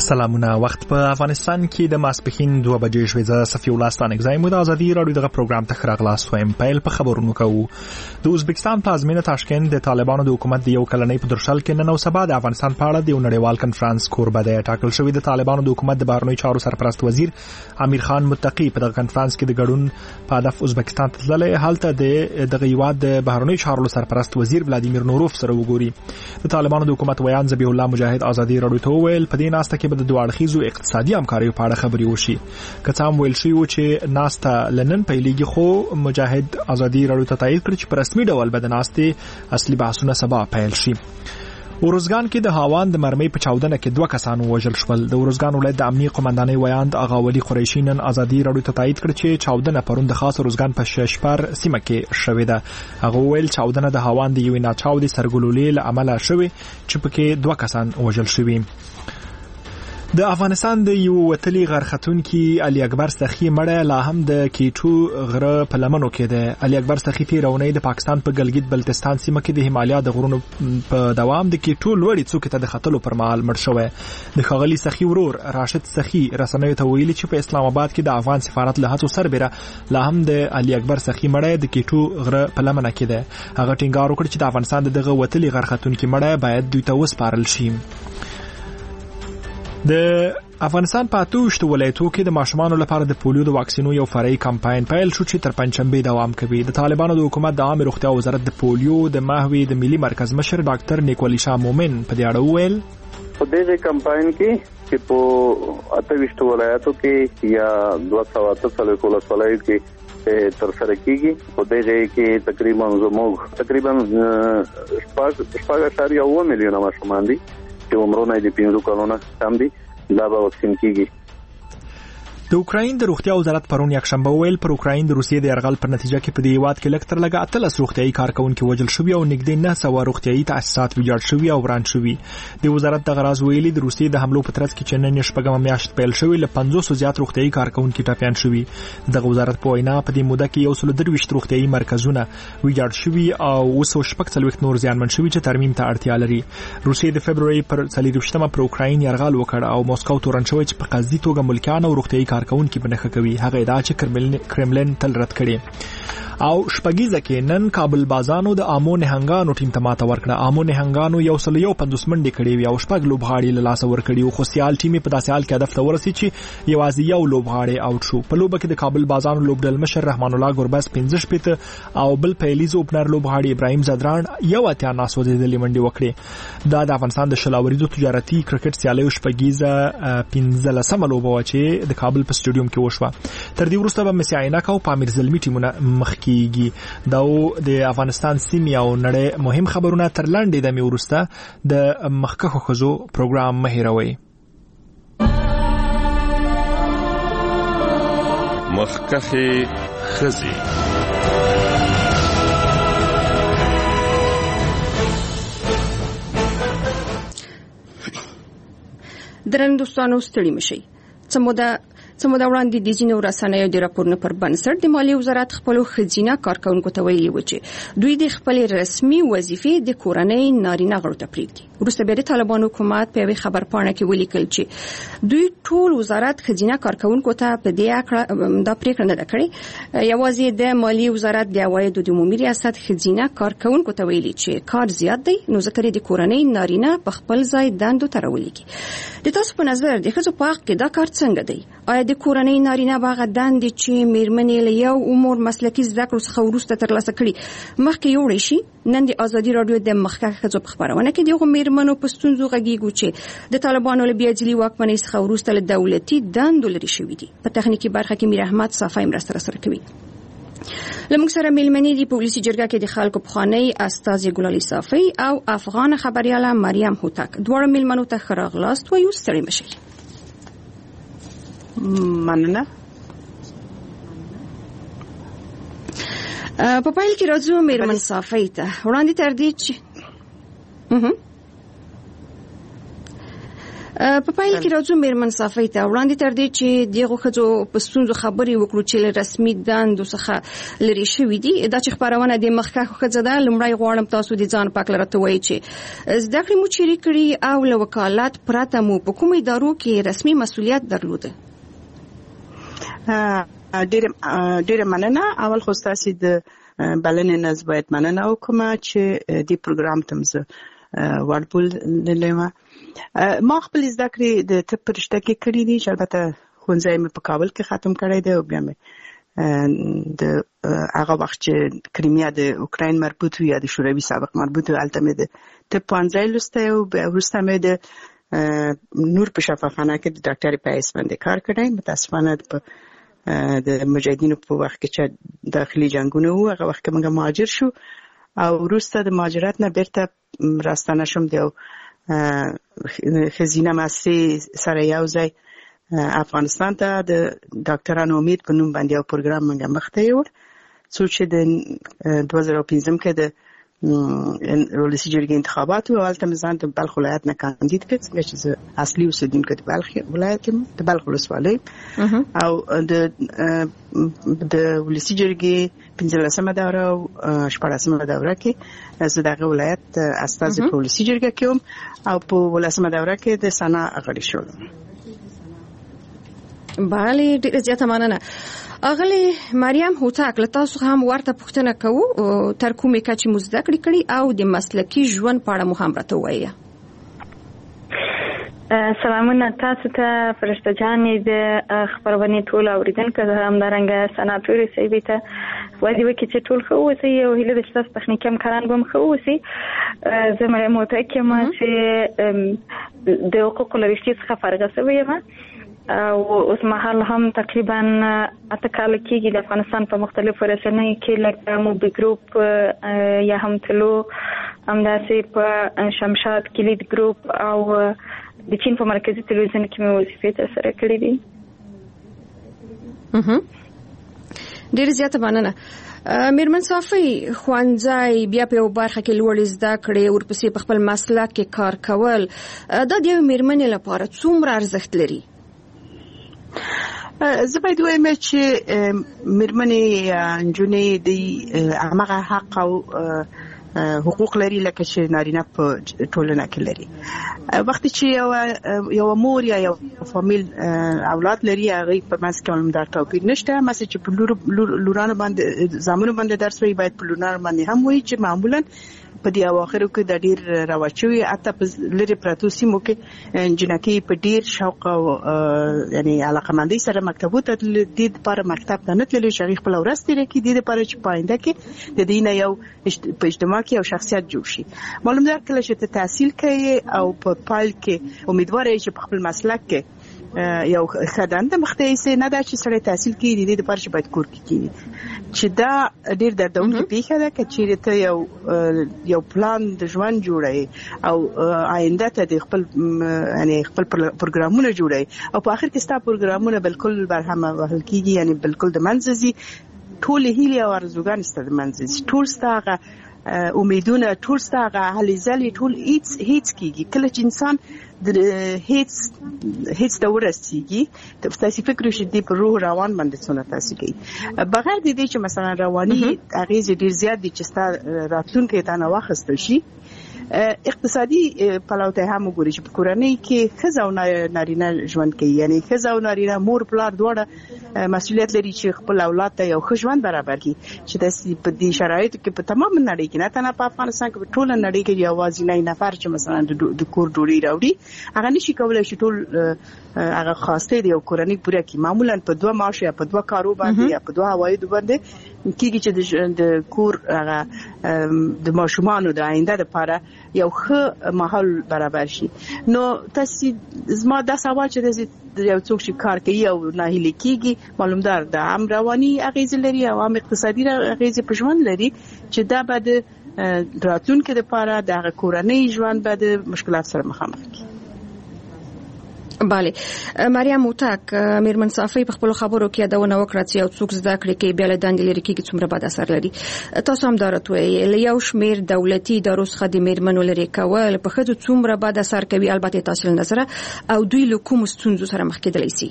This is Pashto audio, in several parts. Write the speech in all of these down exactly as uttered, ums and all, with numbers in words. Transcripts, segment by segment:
سلامونه. وخت په افغانستان کې د ماسپښین دوه بجې شوې. زه صفي الله ستانک زایم د ازادي راډیو دغه پروګرام ته راغلاست وایم. پیل په خبرونو کوو. د ازبکستان پلازمینه تاشکند د طالبانو د حکومت د یو کلنۍ په درشل کې نن او سبا د افغانستان په اړه د یو نړیوال کنفرانس کوربه دی. ټاکل شوی د طالبانو د حکومت د بهرنیو چارو سرپرست وزیر امیر خان متقی په دغه کنفرانس کې د ګډون په هدف ازبکستان ته تللی. هلته د دغه هیواد د بهرنیو چارو سرپرست وزیر ولادیمیر نوروف سره وګوري. د طالبانو د حکومت ویان ذبیح الله مجاهد ازادي راډیو ته وویل په دې ناسته کې به د دوه اړخیزو اقتصادي همکاریو په اړه خبرې وشي. که څه هم ویل شوي و چې ناسته لنن پیلېږي، خو مجاهد ازادي راډیو ته تایید کړ چې په رسمي ډول به د ناستې اصلي بحثونه سبا پیل شي. ورزګان کې د هاوان د مرمۍ په چاودنه کې دوه کسان وژل شول. د ورزګان ولایت د امنیه قومندانۍ ویاند اغا ولی قریشي نن ازادي راډیو ته تایید کړ چې چاودنه پرون د خاص ورزګان په ششپر سیمه کې شوې ده. هغه ویل چاودنه د هاوان د یوې ناچاودې سرګلولې له امله شوې چې پکې دوه کسان وژل شوي. د افغانستان د یو وتلی غرختونکي علي اکبر سخی مړی لا هم د کیټو غره په لمنو کې ده. علي اکبر سخی تیرونی د پاکستان په ګلګت بلتستان سیمه کې د هیمالیا د غرونو په دوام د کیټو لوړې څوکې ته د ختلو پر مهال مړ شوی. د ښاغلي سخی ورور راشد سخی رسنیو ته ویلي چې په اسلام آباد کې د افغان سفارت له هڅو سربېره لا هم د علي اکبر سخی مړی د کیټو غره په لمنه کې ده. هغه ټینګار وکړ چې د افغانستان د دغه وتلی غرختونکي مړی باید دوی ته وسپارل شي. د افغانستان په اتوشت ولایتو کې د ماشومانو لپاره د پولیو د واکسینو یو فرعي کمپاین پیل شو چې تر پنځشنبه دوام کوي. د طالبانو د حکومت د عامه روغتیا وزارت د پولیو د ماهوي د ملي مرکز مشر ډاکټر نیکولي شاه مومن په دې اړه وویل په دې کمپاین کې چې په اتوشت ولایتو کې یا دوه سوه اته څلوېښت ولسوالیو کې تر سره کیږي. په دې کې تقریبا زموږ تقریبا شپږ اعشاریه اووه میلیونه ماشومان دي چې عمرونه د پنځو کلونو کم دي. دا به واکسین کیږي. د اوکراین د روغتیا وزارت پرون یکشنبه ویل پر اوکراین د روسیې د یرغل پر نتیجه کې په دې هیواد کې لږ تر لږه اتلس روغتیايي کارکونکي وژل شوي او نږدې نه سوه روغتیايي تاسیسات ویجاړ شوي او وران شوي. د وزارت دغه راز ویلي د روسیې د حملو په ترڅ کې چې نن شپږمه میاشت پیل شوې له پنځوسو زیات روغتیايي کارکونکي ټپیان شوي. دغه وزارت په وینا په دې موده کې یو سل درویشت روغتیايي مرکزونه ویجاړ شوي او اوه سوه شپږ څلوېښت نور زیانمن شوي چې ترمیم ته اړتیا لري. روسیې د فبروري پر څلېرویشتمه پر اوکراین یرغل وکړ او موسکو تورن شوی چې په قصدي توګه ملکیان او روغتیايي کارکونکي په نښه کوي. هغه ادعا چې کرملین تل رد کړي. او شپږیزه کې نن کابل بازانو د آمو نهنګانو ټیم ته ماته ورکړه. آمو نهنګانو یو سل یو پنځوس منډې کړې وي او شپږ لوبغاړي له لاسه ورکړي. خو سیال ټیم په داسې حال کې هدف ته ورسېد چې یوازې یو لوبغاړی آوټ شو. په لوبه کې د کابل بازانو لوبډل مشر رحمان الله ګربز پنځه شپېته او بل پیلیز اوپنر لوبغاړي ابراهیم زدران یو اتیا ناسوځېدلې منډې وکړې. دا د افغانستان د شلاوریزو تجارتي کرکټ سیالیو شپږیزه پنځلسمه لوبه وه چې د کابل په سټیډیوم کې وشوه. تر دې وروسته به مسی عینک او پامیر زلمي ټیمونه مخ کېږي. دا د افغانستان سیمې او نړۍ مهم خبرونه تر لنډې دمې وروسته د مخکښو ښځو پروګرام مه هېروئ. مخکښې ښځې. درنو دوستانو ستړي مشئ. څه موده څه موده وړاندې د ځینو رسنیو د راپورونو پر بنسټ د مالیې وزارت خپلو ښځینه کارکوونکو ته ویلي و چې دوی د خپلې رسمي وظیفې د کورنۍ نارینه غړو ته پرېږدي. وروسته بیا د طالبانو حکومت په یوې خبرپاڼه کې ولیکل چې دوی ټول وزارت ښځینه کارکوونکو ته په دې دا پریکړه نه ده کړې. یوازې د مالیې وزارت د عوایدو د عمومي ریاست ښځینه کارکوونکو ته ویلي چې کار زیات دی نو ځکه د کورنۍ نارینه په خپل ځای دندو ته راولېږي. د تاسو په نظر د ښځو په حق کې دا کار څنګه دی؟ آیا د کورنۍ نارینه باغ دندې چې میرمنې له یو عمر مسلکي زده کړو څخه وروسته ترلاسه کړي مخکې یوړې شي؟ نن د ازادي راډیو د مخکښ ښځو په خبرونه کې دغه میرمنو په ستونزو غږیږو چې د طالبانو له بیا ځلي واکمنۍ څخه وروسته له دولتي دندو لرې شوي دي. په تخنیکي برخه کې میر احمد صافی مرسته راسره کوي. لمونږ سره میلمنې دي په ولسي جرګه کې د خلکو پخوانی استازي ګلالي صافی او افغان خبرياله مریم هوتک. دواړو میلمنو ته ښه راغلاست وایو. ستړي مشئ. مننه. په پایل کې راځو میرمن صافی ته. وړاندې تر دې چې په پایله کې راځو میرمن صافی ته وړاندې تر دې چې دغه خځو په ستونزو خبرې وکړو چې رسمي دندو څخه لري شوې دي دا چې خبرونه د مخکښ خځه ده لمړی غواړم تاسو د ځان پاک لرته وایي چې زده کړې مو چیرې کړي او له وکالت پرته مو په کومو ادارو کې رسمي مسؤلیت درلوده؟ ډېر ډېر مننه. اول خو تاسو د بلنې نه باید مننه وکم چې د پروګرام تمزه ورپول لېما ما خپل زده کړې د طب پرشته کې کړې دي چې البته ښوونځی مې په کابل کې ختم کړی دی او بیا مې د هغه وخت چې کریمیا د اوکراین مربوط وي یا د شوروي سابق مربوط وي هلته مې د طب پوهنځی لوستی او بیا وروسته مې د نور په شفاخانه کې د ډاکټرۍ په حیث باندې کار کړی. متاسفانه په د مجاهدینو په وخت کې چې داخلي جنګونه وو هغه وخت کې موږ مهاجر شو او وروسته د مهاجرت نه بیرته راستانه شوم د خزینه مؤسسې سره یو ځای افغانستان ته د ډاکټرانو امید په نوم باندې یو پروګرام موږ مخته یوړ څو چې د دوه زره پنځم کې د ولسي جرګې انتخابات او هلته مې ځان د بلخ ولایت نه کاندید کړ څنګه چې زه اصلي اوسېدونکی د بلخ ولایت یم د بلخ ولسوالۍ او د د ولسي جرګې پنځلسمه دوره او شپاړسمه دوره کې زه دغه ولایت استازی په ولسي جرګه کې وم او په ولسمه دوره کې د سنا غړي شوم. بله ډېره زیاته مننه. اغلی مریم هوتک له تاسو هم ورته پوښتنه کوو تر کومې کچې مو زده کړې کړي او د مسلکي ژوند په اړه مو هم راته ووایه. سلامونه تاسو ته فرشته جانې د خبرونې ټول اوریدونکو همدارنګه سناتوري صاحبې ته وایي وکړي چې ټول ښه اوسئ او هیله ده چې تاسو تخنیکي همکاران به هم ښه اوسئ. زه مریم هوتک یم چې د حقوقو له رشتې څخه فارغه شوې یم او اوس مهال هم تقریبا اته کاله کېږي د افغانستان په مختلفو رسنیو کې لکه موبي ګروپ یا هم تلو همداسې په شمشاد کلید ګروپ او د چین په مرکزي تلویزیون کې مې وظیفې ترسره کړې دي. ډېره زیاته مننه. میرمن صافی ښوونځی بیا په یو برخه کې لوړې زده کړې ورپسې په خپل مسلک کې کار کول دا د یوې میرمنې لپاره څومره ارزښت لري؟ زه باید وایم چې میرمنې یا نجونې د هماغه حق او حقوق لري لکه چې نارینه په ټولنه کې لري. وختي چې یو یو مور یا یو فامیل اولاد لري هغه په منځ کې هم دا توپیر نشته. مثلا چې په لورانو باندې زامنو باندې درس وایي باید په لورانو باندې هم وایي چې معمولا په دې اواخرو کې د ډیر راوچوي اته په لری پراتو سیمو کې جنکی په ډیر شوق او یعنی علاقمندۍ سره مکتبو ته د دې لپاره مکتب ته نه تللی شریخ په لورس تیر کې د دې لپاره چې پاینده کې د دینه یو په اجتماع کې یو شخصیت جوړ شي. معلوم ده کله چې ته تحصیل کوي او په پایل کې امیدوار یې چې په خپل مسلک کې یو خدانده مخته نه دا چې سره تحصیل کوي د دې لپاره چې باید کور کې کیږي چې دا ډیر دردونکې پیښه ده چې ته یو یو پلان د ژوند جوړي او آینده ته د خپل یعنی خپل پروګرامونه جوړي او په اخر کې ستا پروګرامونه بالکل برهم وهل کیږي یعنی بالکل د منځي ټول هیله او ارزوګان ست د منځي ټول ستاغه امیدونه ټول ستاغه هلي ځلې ټول هیڅ هیڅ کیږي کله چې انسان د هیڅ هیڅ د ورسیږي تاسو فکر وشي د روح روان باندې څونه تاسو کوي بغیر د دې چې مثلا رواني اغیز ډیر زیات دي چې ستا راتلونکي ته نه واخستل شي. اقتصادي پلوته هم وګورئ چې په کورنۍ کې ښځه او نارینه ژوند کوي یعنی ښځه او نارینه مور پلار دواړه مسؤلیت لري چې خپل اولاد ته یو ښه ژوند برابر کړي چې د په دې شرایطو کې په تمام نړۍ کې نه تنه په افغانستان کې په ټول نړۍ کې یوازې نه نفر چې مثلا د کور ډوډۍ راوړي هغه نشي کولای چې ټول هغه خواسته دی او کورنۍ پوره کړي. معمولا په دوه معاش یا په دوه کارو باندې یا په دوه هوایي باندې کېږي چې د کور هغه د ماشومان د آینده لپاره یو ښه ماحول برابر شي. نو تاسو زما دا سوال چې د یو څوک چې کار کوي او ناهیلي کیږي معلوم دار د عام رواني اغیز لري او عام اقتصادي اغیز په ژوند لري چې دا به د راتلونکي لپاره د کورنۍ ژوند به د مشکلات سره مخامخ کی. bale مریم موټاک میرمن صافی په خپل خبرو کې یادونه وکړه چې یو څوک زده کړې کې بیا له دندې لري کېږي څومره بد اثر لري. تاسو هم دا راته له یو شمېر دولتي ادارو څخه د میرمنو لري کول په ښځو څومره بد اثر کوي، البته تاسو نظر او دوی له کوم ستونزو سره مخ کېدلی شي؟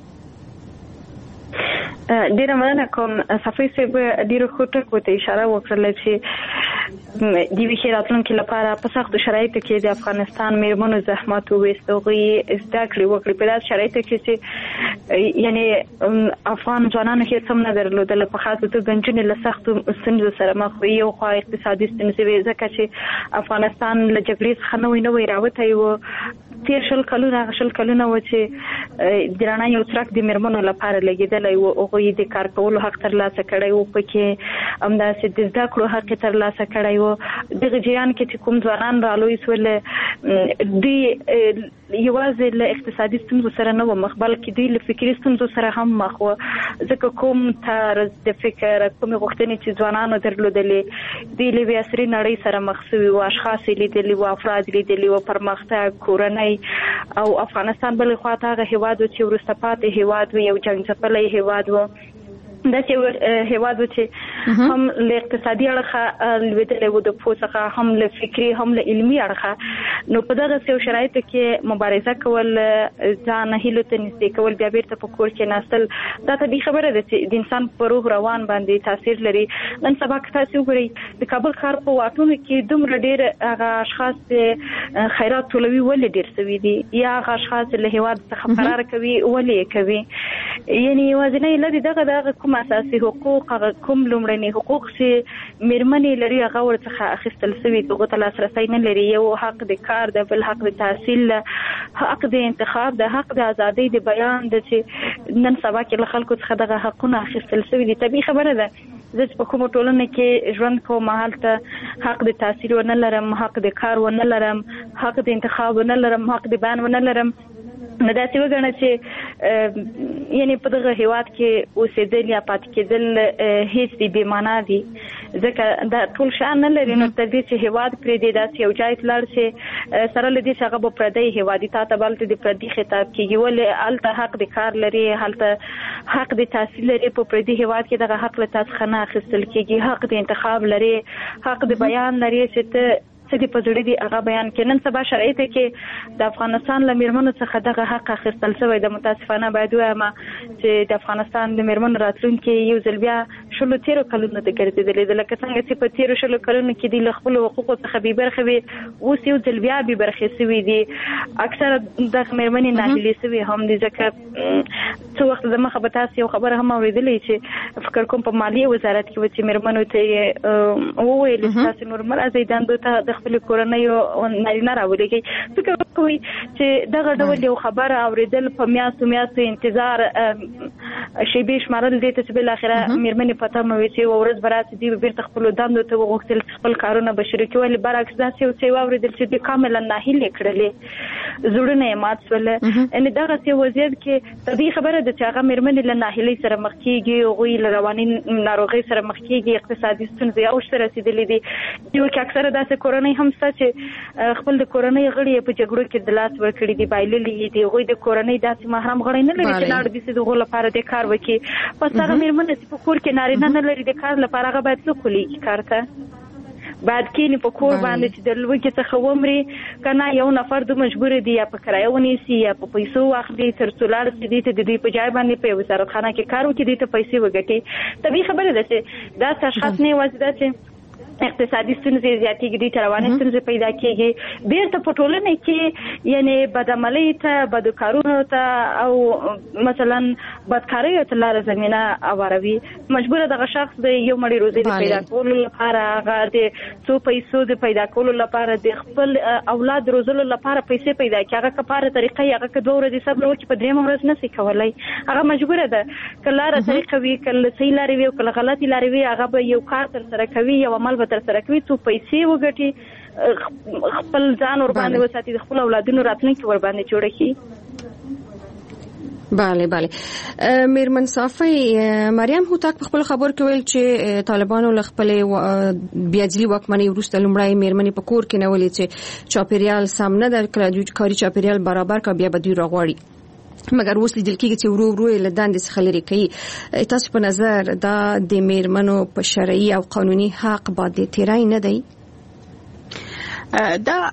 ډیره مننه کوم. صافی صاحب ډیره ښه ټکو ته اشاره وکړه چې د ویښې راتلونکي لپاره په سختو شرایطو کې د افغانستان میرمنو زحمت وویست، هغوی زده کړې وکړې په داسې شرایطو کې چې یعنی افغان ځوانانو هېڅ هم نه درلودله، په خاصه توګه نجونې له سختو ستونزو سره مخ وي. یو خوا اقتصادي ستونزې وې ځکه چې افغانستان له جګړې څخه نوی نوی راوتی و. تېر شل کلونه هغه شل کلونه و چې د رڼا یو څرک د میرمنو لپاره لګېدلی و، هغوی د کار کولو حق ترلاسه کړی و، پکې همداسې د زده کړو حق یې ترلاسه کړی و. دغه جریان کې چې کوم ځوانان رالوی سول دوی یوازې له اقتصادي ستونزو سره نه و مخ، بلکې دوی له فکري ستونزو سره هم مخ و، ځکه کوم طرز د فکر کومې غوښتنې چې ځوانانو درلودلې دوی له یوې عصري نړۍ سره مخ سوي و، اشخاص یې لیدلي و، افراد لیدلي و، پرمختګ، کورنۍ او افغانستان بلې خواته هغه هېواد و چې وروسته پاتې هېواد و، یو جنګ ځپلی هېواد و. داسې هېواد و چې هم له اقتصادي اړخه لوېدلی و د پوه څخه، هم له فکري هم له علمي اړخه. نو په دغسې یو شرایطو کې مبارزه کول، ځان هیلو ته نږدې کول، بیا بیرته په کور کې ناستل، دا طبیعي خبره ده چې د انسان په روح روان باندې تاثیر لري. نن سبا که تاسې وګورئ د کابل ښار په واټونو کې دومره ډېر هغه اشخاص چې خیرات ټولوي ولې ډېر سوي دي، یا هغه اشخاص له هېواد څخه فرار کوي ولې یې کوي. یعنې یوازینی علت یې دغه دغه کوم اساسي حقوق، هغه کوم لومړني حقوق چې میرمنې لري هغه ورڅخه اخیستل سوي، هغو ته لاسرسی نه لري. یو حق د کار ده، بل حق د تحصیل ده، حق د انتخاب ده، حق د ازادۍ د بیان ده چې نن سبا کې له خلکو څخه دغه حقونه اخیستل سوي دي. طبیعي خبره ده زه چې په کومو ټولنه کې ژوند کوم هلته حق د تحصیل ونه لرم، حق د کار ونه لرم، حق د انتخاب ونه لرم، حق د بیان ونه لرم، نو داسې وګڼه چې یعنی په دغه هېواد کې اوسېدل یا پاتې کېدل هېڅ دي بې معنا دي، ځکه دا ټول شان نه لري. نو تر دې چې هېواد پرېږدي، داسې یو ځای ته لاړ شي سره له دې چې هغه به پردی هېواد وي، تا ته به هلته د پردي خطاب کېږي، ولې هلته حق د کار لري، هلته حق د تحصیل لري، په پردي هېواد کې دغه حق له تا څخه نه اخیستل کېږي، حق د انتخاب لري، حق د بیان لري چې ته څه دې په زړه دي هغه بیان کړي. نن سبا شرایطو کې د افغانستان له میرمنو څخه دغه حق اخیستل شوی ده. متاسفانه باید ووایم چې د افغانستان د میرمنو راتلونکي یو ځل بیا شلو تېرو کلونو ته ګرځېدلی ده، لکه څنګه چې په تېرو شلو کلونو کې دوی له خپلو حقوقو څخه بې برخې وي، اوس یو ځل بیا بې برخې سوي دي. اکثره دغه میرمنې ناهیلې سوي هم دي، ځکه څو وخت دمخه به تاسو یو خبره هم اورېدلی چې فکر کوم په مالیې وزارت کې و چې میرمنو ته یې وویل چې تاسو نور مه راځئ دندو ته، د خپلې کورنیو نارینه راولېږئ. فکر کوئ چې دغه ډول یو خبره اورېدل، په میاشتو میاشتو انتظار، شیبې شمارل دې ته چې بالاخره میرمنې په تمه وي چې یوه ورځ به راسي دوی به بېرته خپلو دندو ته وغوښتل چې خپل کارونه به شروع کړي، ولې برعکس داسې یو څه یې واورېدل چې دوی کاملا ناهیلې کړلې، زړونه یې مات شوله. یعنې دغسې وضعیت کې طبیعي خبره ده چې هغه میرمنې له ناهیلۍ سره مخ کېږي، هغوی له رواني ناروغۍ سره مخ کېږي، اقتصادي ستونزې اوج ته رسېدلې دي. یو کې اکثره داسې کورنۍ هم شته چې خپل د کورنۍ غړي یې په جګړو کې د لاس ورکړي دي، بایللي دي، هغوی د کورنۍ داسې محرم غړي نه لري چې لاړ دي چې د هغو لپاره د کار وکړي. پس هغه میرمنه چې په کور کې نارینه نه لري د کار لپاره، هغه باید څوک ولیږي کار ته؟ باید کېني په کور باندې چې د لوږې څخه ومري که نه، یو نفر دو مجبور دي یا په کرایه ونیسي یا په پیسو واخلي تر څو لاړ شي دې ته د دوی په ځای باندې په وزارتخانه کې کار وکړي، دې ته پیسې وګټي. طبیعي خبره ده چې داسې اشخاص نه یوازې دا چې اقتصادي ستونزې زیاتېږي، دوی ته رواني ستونزې پیدا کېږي، بیرته په ټولنه کې یعنې بدعملۍ ته، بدو کارونو ته او مثلا بدکاریو ته لاره زمینه هواروي. مجبوره دغه شخص د یو مړۍ روزۍ د پیدا کولو لپاره، هغه د څو پیسو د پیدا کولو لپاره، د خپل اولاد روزلو لپاره پیسې پیدا کړي. هغه که په هره طریقه یې، هغه که دوه ورځې صبر وکړي، په درېیمه ورځ نه شي کولی. هغه مجبوره ده که لاره طریقه وي، که له صحیح لارې وي او که له غلطې لارې وي، هغه به یو کار ترسره کوي، یو عمل به ترسره کوي، څو پیسې وګټي، خپل ځان ور باندې وساتي، د خپل اولادونو راتلونکي ور باندې جوړه کړي. bale bale میرمن صافی مریم هوتک په خپل خبر کې ویل چې طالبانو له خپل بیاځلي واکمنۍ وروسته لومړی میرمنې په کور کې نه ولې چې چاپیریال سم نه در کړی کاري چاپیریال برابر کا بیا به دوی راغواړي مګر اوس لیدل کېږي چې ورو ورو له دندې څخه لري کوي. تاسو په نظر دا د میرمنو په شرعي او قانوني حق باندې تیری نه دی؟ دا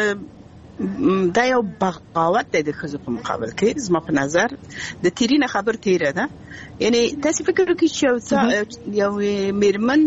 دا یو بغاوت دی د ښځو په مقابل کې. زما په نظر د تیری نه خبر تیره ده. یعنی تاسو فکر وکړئ چې یو میرمن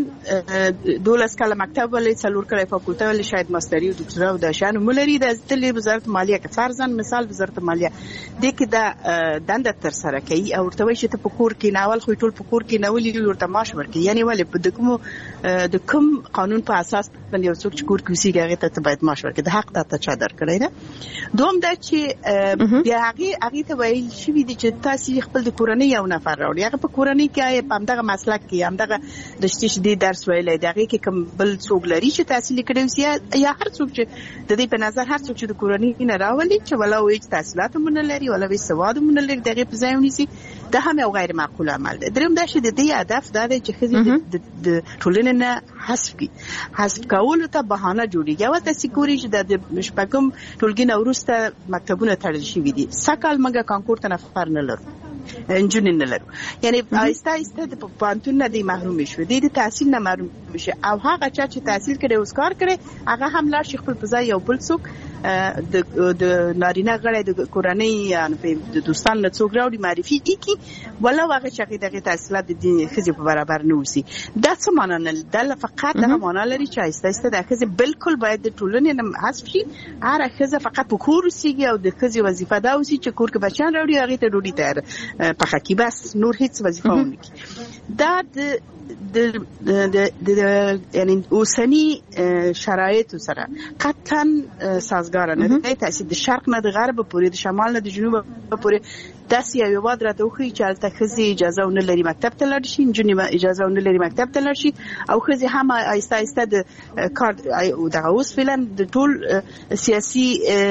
دولس کاله مکتب ولې څلور کاله فاکولته ولې شاید ماستري او دکتورا او د شان مولري د تل وزارت مالیه کې فرضاً مثال وزارت مالیه د کې دا دنده تر سره کوي او ورته وایي چې ته په کور کې ناول خو ټول په کور کې ناولې ورته معاش ورکړي. یعنی ولې په د کوم د کوم قانون په اساس باندې یو څوک چې کور کې اوسېږي هغه ته باید معاش ورکړي؟ د حق ته چا درکړی ده؟ دوم دا چې بیا هغه هغه ته وایي شوی دي چې تاسو خپل د کورنۍ یو نفر راوړي هغه په کورنۍ کې په همدغه مسلک کې همدغه د شتي درس ویلای دغه کې کوم بل څوک لري چې تحصیل کړي وي یا هر څوک چې د دې په نظر هر څوک چې د کورنۍ نه راولي چې ولا وایي تحصیلات مونږ لري ولا وایي سواد مونږ لري دغه په ځای ونیسي دا هم یو غیر معقول عمل دی. دریم دا چې د دې هدف دا دی چې ښځې د ټولنې نه حذف کړي. حذف کولو ته بهانه جوړیږي. یو تاسو ګورئ چې د شپږم ټولګي نه وروسته مکتبونه تړل شوي دي. سکهال موږ کانکور ته نفر نه لرو انجونین نه لرو. یعنی آیسته آیسته د پانتون نه دی محروم شو دی د تحصیل نه محروم شي او هغه چا چې تحصیل کړي اوس کار کړي هغه هم لا شیخ خپل پزای یو بل څوک د د نارینه غړي د کورنۍ یعنی د دوستان له څوک راوړي معرفي کی ولا هغه چې دغه تحصیلات د دین خزي په برابر نه وسی. دا څه معنا نه ده. فقط دا معنا لري چې آیسته آیسته د خزي بالکل باید د ټولنې نه حذف شي. هر خزه فقط په کور وسیږي او د خزي وظیفه دا وسی چې کور کې بچان راوړي هغه ته ډوډۍ تیار پخه کی بس نور هیڅ وظیفه ونه کوي. دا د د د د یعنی اوسنی شرایط سره قطعا سازگار نه دی. تاسو د شرق نه د غرب پورې د شمال نه د جنوب پورې داسې یو واد راته وخی چې الته خزي اجازه ونه لري مکتب ته لاړ شي جنوب اجازه ونه لري مکتب ته لاړ شي او خزي هم آیسته آیسته د کار او د اوس فعلا د ټول سیاسي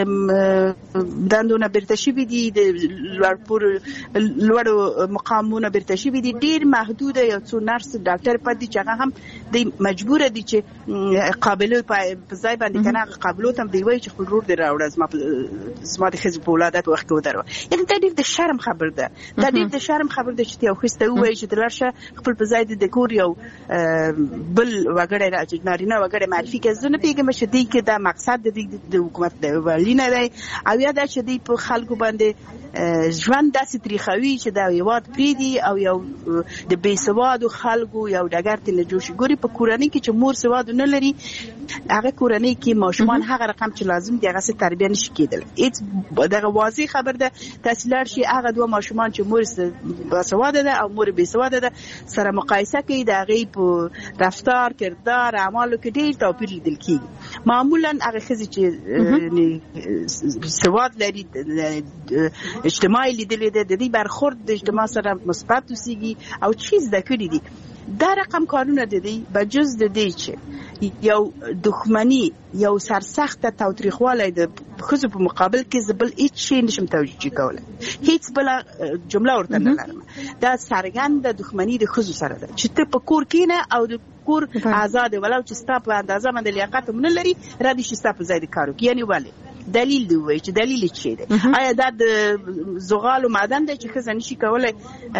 دندونه برته شي دي د لوړ پور لوړ مقامونه برته شي دي. ډیر محدود یو څو نرس ډاکټر پدې چې هغه هم د مجبور دي چې قابلیت په ځای باندې کنه قابلیت هم دی وای چې خپل رور دی راوړل زما زما د خزي په ولادت وخت کې ودرو. یعنی دا ډیر د شرم خبر ده. دا ډیر د شرم خبر ده چې یو خسته وای چې د لارشه خپل په ځای د کور یو بل وګړی راځي نارینه وګړی معرفي کوي. زه نه پیګم چې دی کې دا مقصد د حکومت دی ولی نه دی او یا دا چې دی په خلکو باندې ژوند داسې تاریخوي چې دا یواد پریدي او یو د بیسوادو خلکو یو ډګر ته نه جوړ شي. ګوري په کورنۍ کې چې مور سواد نه لري هغه کورنۍ کې ماشومان هغه رقم چې لازم دی هغه څه تربیه نشي کېدل. هیڅ دغه واضح خبر ده. تحصیلات شي هغه دوه ماشومان چې مور باسواد ده او مور بیسواد ده سره مقایسه کوي د هغه په رفتار کردار اعمالو کې ډېر توپیر لیدل کیږي. معمولا هغه خزي چې سواد لري اجتماعي لیدل د دې برخورد د اجتماع سره مثبت اوسېږي او چیز د کړی دي. دا رقم کارونه د دې بجز د دې چې یو دښمنی یو سرسخت تاوتریخوالی د خزو په مقابل کې زبل هیڅ شي نشم توجیه کولای. هیڅ بل جمله ورته نه لرم. دا سرګند د دښمنی د خزو سره ده چې ته په کور کې نه او د کور آزاد ولو چې ستا په اندازه باندې لیاقت هم نه لري را دي چې ستا په ځای د کارو کې. یعنی ولې دلیل دی وای چې دلیل چی دی؟ آیا دا د زغال او معدن دی چې خزه نشي کولای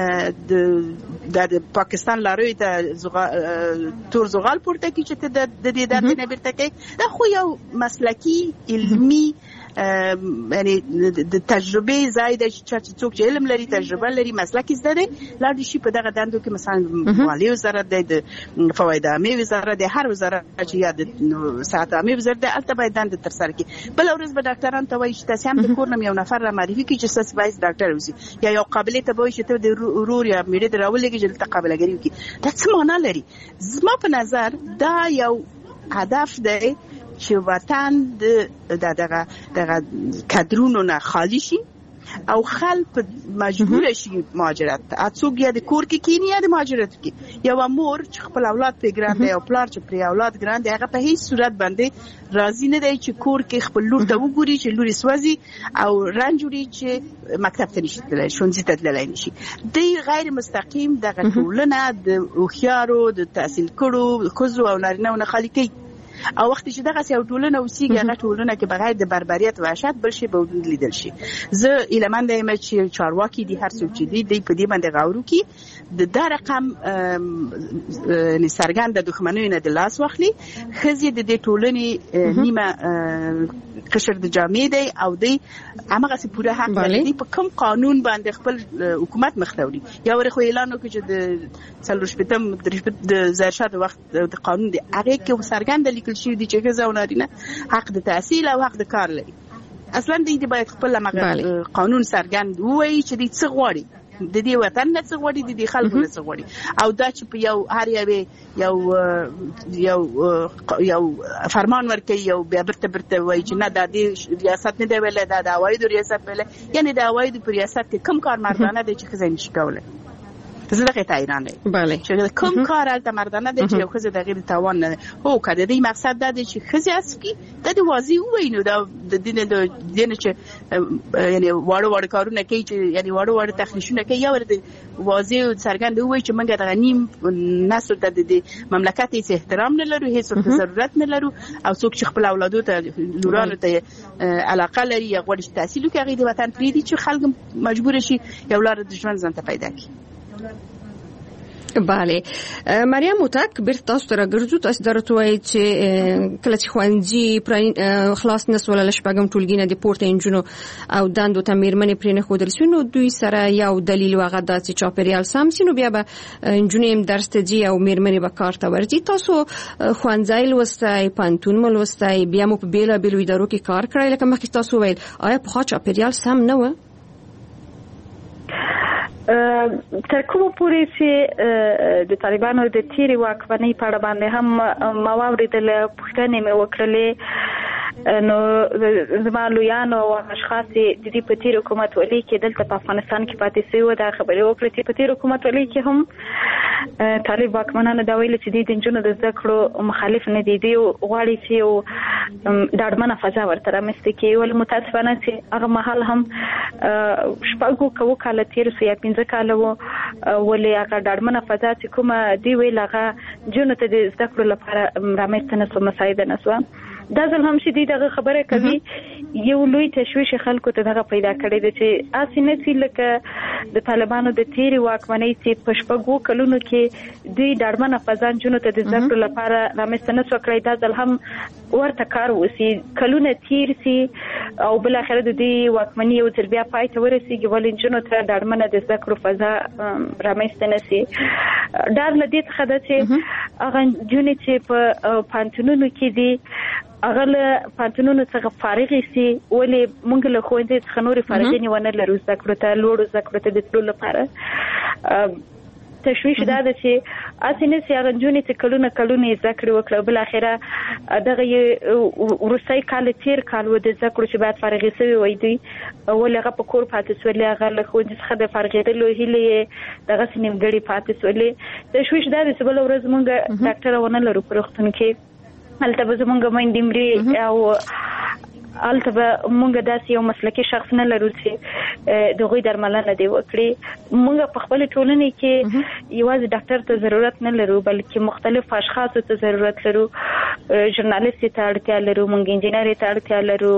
د د پاکستان لاروی ته تور زغال پورته کی چې د دې د نه بیرته کوي؟ دا خو یو مسلکی علمی یعنی د تجربه زائد چې څوک چې علم لري تجربه لري مسلکی زده دی لاړ شي په دغه دندو کې مثلا مالیه وزارت دی د فواید عامه وزارت دی هر وزارت چې یاد ساعت عامه وزارت دی البته باید دند تر سره کی. بل ورځ به ډاکټران ته وایي چې تاسو هم د کور نم یو نفر را معرفي کی چې تاسو باید ډاکټر اوسئ یا یو قابلیت به وایي چې ته د ورور یا میډه دراولې کې چې تقابل غري کی. دا څه معنا لري؟ زما په نظر دا یو هدف دی چې وطن د دغه دغه کادرونو نه خالی شي او خلک مجبور شي مهاجرت ته. څوک یا د کور کې کینی یا د مهاجرت کې. یو مور چې خپل اولاد په ګران دی او پلار چې پر اولاد ګران دی هغه په هیڅ صورت باندې راضي نه دی چې کور کې خپل لور ته وګوري چې لوري سوځي او رنجوري چې مکتب ته نشي تللی ښوونځي ته تللی نشي. دی غیر مستقیم دغه ټولنه د هوښیارو د تحصیل کړو ښځو او نارینه‌و نه خالي کوي. او وخت چې دغه یو ټولنه اوسېږي هغه ټولنه کې بغیر د بربریت و وحشت بل شي به لیدل شي. زه ایله منده یم چې چارواکي دي هر څوک چې دي دی په دې باندې غور وکړي د دا رقم سرګند د دښمنیو نه د لاس واخلي. ښځې د دې ټولنې نیمه قشر د جامې دی او دی هماغسې پوره حق لري په کوم قانون باندې خپل حکومت مخ ته وړي. یا ورې خو اعلان وکړي چې د څلور شپېتم د ظاهرشاه د وخت د قانون دی هغې کې څرګنده لیکل شوي دي چې ښځه او نارینه حق د تحصیل او حق د کار لري. اصلا دی باید خپل هغه قانون څرګند ووایي چې دی څه غواړي، د دې وطن نه څه غواړي، د دې خلکو نه څه غواړي. او دا چې په یو هر یو یو یو یو فرمان ورکوي یو بیا برته برته وایي چې نه دا دې ریاست نه دی ویلی، دا د عوایدو ریاست ویلی. یعنې د عوایدو په ریاست کې کوم کار مردانه دی چې ښځه نشي کولی. زه دغه ته حیران یم چې کوم کار هلته مردانه دی چې یو ښځه د هغې د توان نه دی. هو که د دې مقصد دا دی چې ښځې هڅه کړي دا د واضح ووایي نو دا د دې نه د دې نه چې یعنې واړه واړه کارونه کوي چې یعنې واړه واړه تخریشونه کوي یا ورته واضح او څرګند ووایي چې موږ دغه نیم نسل ته د دې مملکت هېڅ احترام نه لرو، هېڅ ورته ضرورت نه لرو. او څوک چې خپل اولادو ته لورانو ته علاقه لري یا غواړي چې تحصیل وکړي هغې د وطن پرېږدي چې خلک مجبوره شي یو لاره د ژوند ځان ته پیدا کړي. بله مریم موتک بیرته تاسو ته راګرځو. تاسو درته وایي چې کله چې ښوونځي خلاص نه سول له شپږم ټولګي نه د پورته نجونو او دندو ته مېرمنې پرې نه ښودل شوي نو دوی سره یو دلیل و هغه دا چې چاپېریال سم شي نو بیا به نجونې هم درس ته ځي او مېرمنې به کار ته ورځي. تاسو ښوونځی لوستی، پوهنتون مو لوستی، بیا مو په بېلابېلو ادارو کې کار کړی لکه مخکې تاسو وویل. آیا پخوا چاپېریال سم نه و؟ تر کومه پورې چې د طالبانو د تیرې واکمنۍ په اړه باندې هم ما واورېدله، پوښتنې مې وکړلې نو زما لویانو او اشخاص د دې په تیر حکومت ولي کې دلته په افغانستان کې پاتې شوي وو دا خبرې وکړې چې په تیر حکومت ولي کې هم طالب واکمنانو دا ویل چې دوی د نجونو د زده کړو مخالف نه دي، دوی غواړي چې یو ډاډمنه فضا ورته رامنځته کړي. ولې متاسفانه چې هغه مهال هم شپږو کوو کاله تېر سو یا پنځه کاله وو ولې هغه ډاډمنه فضا چې کومه دوی ویل هغه نجونو ته د زده کړو لپاره رامنځته نه سوه، مساعده نه سوه. دا ځل هم چې دوی دغه خبره کوي یو لوی تشویش خلکو ته دغه پیدا کړی دی چې هسې نه چې لکه د طالبانو د تیرې واکمنۍ چې په شپږو کلونو کې دوی ډاډمنه فضا نجونو ته د زده کړو لپاره رامنځته نه سوه کړی، دا ځل هم ورته کار وسي، کلونه تیر سي او بالاخره د دې واکمنۍ یو ځل بیا پای ته ورسېږي ولې نجونو ته ډاډمنه د زده کړو فضا رامنځته نه سي. ډار له دې څخه ده چې هغه نجونې چې په پوهنتونونو کې دي هغه له پوهنتونونو څخه فارغې سي ولې موږ له ښوونځي څخه نورې فارغې ونه لرو زده کړو ته لوړو زده کړو ته د تلو لپاره. تشویش دا ده چې هسې نه چې هغه نجونې چې کلونه کلونه یې زده کړې وکړه بالاخره دغه یې وروستی کال تېر کال و د زده کړو چې باید فارغې سوي وای دوی ولې هغه په کور پاتې سولې، هغه له ښوونځي څخه د فارغېدلو هیلې یې دغسې نیمګړې پاتې سولې. تشویش دا ده چې بله ورځ موږ ډاکټره ونه لرو په روغتون کې، هلته به زمونږ میندې مري او هلته به موږ داسې یو مسلکي شخص نه لرو چې د هغوی درملنه دې وکړي. موږ په خپلې ټولنې کې یوازې ډاکټر ته ضرورت نه لرو بلکې مختلف اشخاصو ته ضرورت لرو، ژورنالیستې ته اړتیا لرو، موږ انجینرۍ ته اړتیا لرو،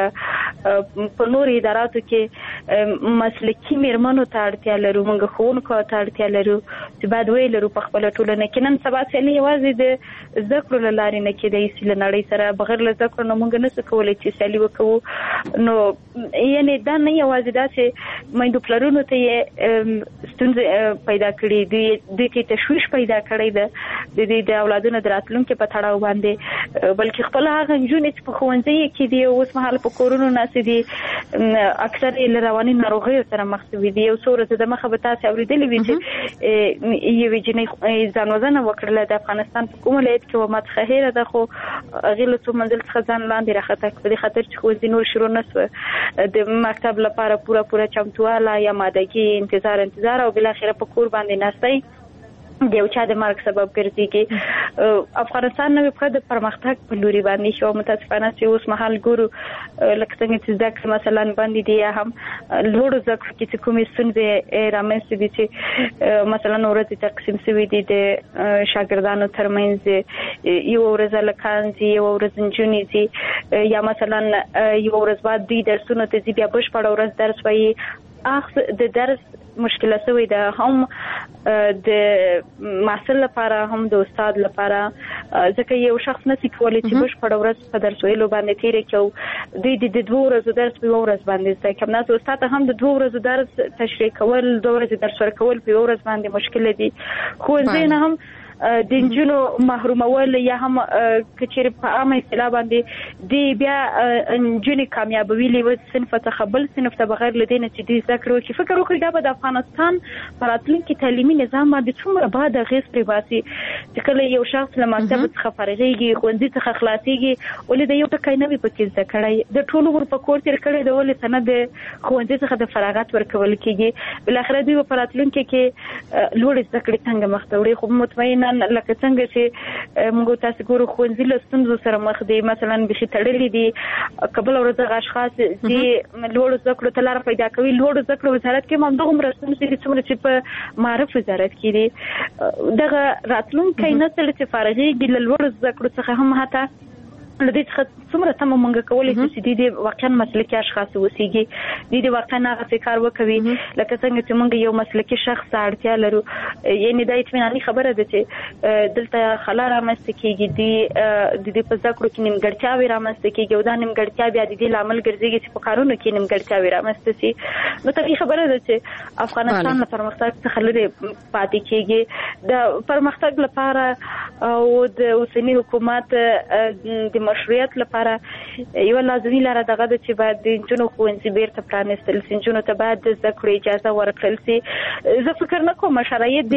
موږ په نورو اداراتو کې مسلکي میرمنو ته اړتیا لرو، موږ ښوونکو ته اړتیا لرو چې باید ویې لرو په خپله ټولنه کې. نن سبا سیالي یوازې د زده کړو له لارې نه کېدی سي، له نړۍ سره بغیر له زده کړو نه موږ نه سو کولی چې سیالي وکړو. نو یعنې دا نه یوازې دا چې میندو پلرونو ته یې ستونزې پیدا کړي، دوی دوی کې تشویش پیدا کړی ده د دوی د اولادونو د راتلونکي په تړاو باندې، بلکې خپل هغه نجونې چې په ښوونځي کې دي اوس مهال په کورونو ناستې دي اکثر یې له رواني ناروغیو سره مخ شوي دي. یو څو ورځې د مخه به تاسې اورېدلي وي چې یوې جنۍ ځان وژنه وکړله د افغانستان په کوم ولایت کې وه، ما څخه هېره ده، خو هغې له څو منزل څخه ځان لاندې راښکته په دې خاطر چې ښوونځي نور شروع نه شوه. د مکتب لپاره پوره پوره چمتواله یا مادګي انتظار انتظار او بالاخره په کور باندې ناستئ د یو چا د مرګ سبب ګرځي. افغانستان نوې پخه د پرمختګ په لوري باندې شو. متاسفانه چې اوس مهال ګورو لکه څنګه چې زده کړې مثلا باندې دي یا هم لوړو زده کړو کې چې کومې ستونزې رامنځته دي چې مثلا ورځې تقسیم شوي دي د شاګردانو ترمنځ، یو ورځ هلکان ځي یو ورځ نجونې ځي، یا مثلا یو ورځ بعد دوی درسونو ته ځي بیا بشپړه ورځ درس وایي. اخ د درس مشکله شوی ده، هم د محصل لپاره هم د استاد لپاره، ځکه یو شخص نشي کولی چې بشپړه ورځ په درس ویلو باندې تیرې کړي. دوی د دوه ورځو درس په یوه ورځ باندې زده کوي. همداسې استاد هم د دوه ورځو درس تشریح کول، دوه ورځې درس ورکول په یوه ورځ باندې مشکل دي. ښوونځي نه هم د نجونو محرومول یا هم کچېرې په عامه اصطلاح باندې دی بیا نجونې کامیابوي له یوه صنف څخه بل صنف ته بغیر له دې نه چې دوی زده کړې وکړي. فکر وکړئ دا به د افغانستان په راتلونکي تعلیمي نظام باندې څومره بد اغېز پرې باسي چې کله یو شخص له مکتب څخه فارغېږي، ښوونځي څخه خلاصېږي، ولې د یو ټکی نه وي پکې زده کړی، د ټول عمر په کور تېر کړی، د ولې سند د ښوونځي څخه د فراغت ورکول کېږي. بالاخره دوی به په راتلونکي کې لوړې زده کړې څنګه مخ ته وړي. خو مطمئنا لکه څنګه چې موږ تاسو ګورو ښوونځي له ستونزو سره مخ دي، مثلا بیخي تړلي دي. که بله ورځ دغه اشخاص چې لوړو زده کړو ته لاره پیدا کوي، لوړو زده کړو وزارت کې هم همدغومره ستونزې دي څومره چې په معرف وزارت کې دي. دغه راتلونکی نسل چې فارغېږي له لوړو زده کړو څخه هم حتی له دې څخه څومره تمه موږ کولی شو چې دوی د واقعا مسلکي اشخاص اوسېږي، دوی د واقعا هغسې کار وکوي لکه څنګه چې موږ یو مسلکي شخص ته اړتیا لرو. یعنې دا اطمیناني خبره ده چې دلته خلا رامنځته کېږي، د دې په زده کړو کې نیمګړتیاوې رامنځته کېږي او دا نیمګړتیا بیا د دې لامل ګرځېږي چې په کارونو کې نیمګړتیاوې رامنځته شي. نو طبیعي خبره ده چې افغانستان له پرمختګ څخه لرې پاتې کېږي. د پرمختګ لپاره او د اوسني حکومت د مشروعیت لپاره یو لازمي لاره دغه ده چې باید د نجونو ښوونځي بیرته پرانیستل شي، نجونو ته باید د زده کړو اجازه ورکړل شي. زه فکر نه کوم شرایط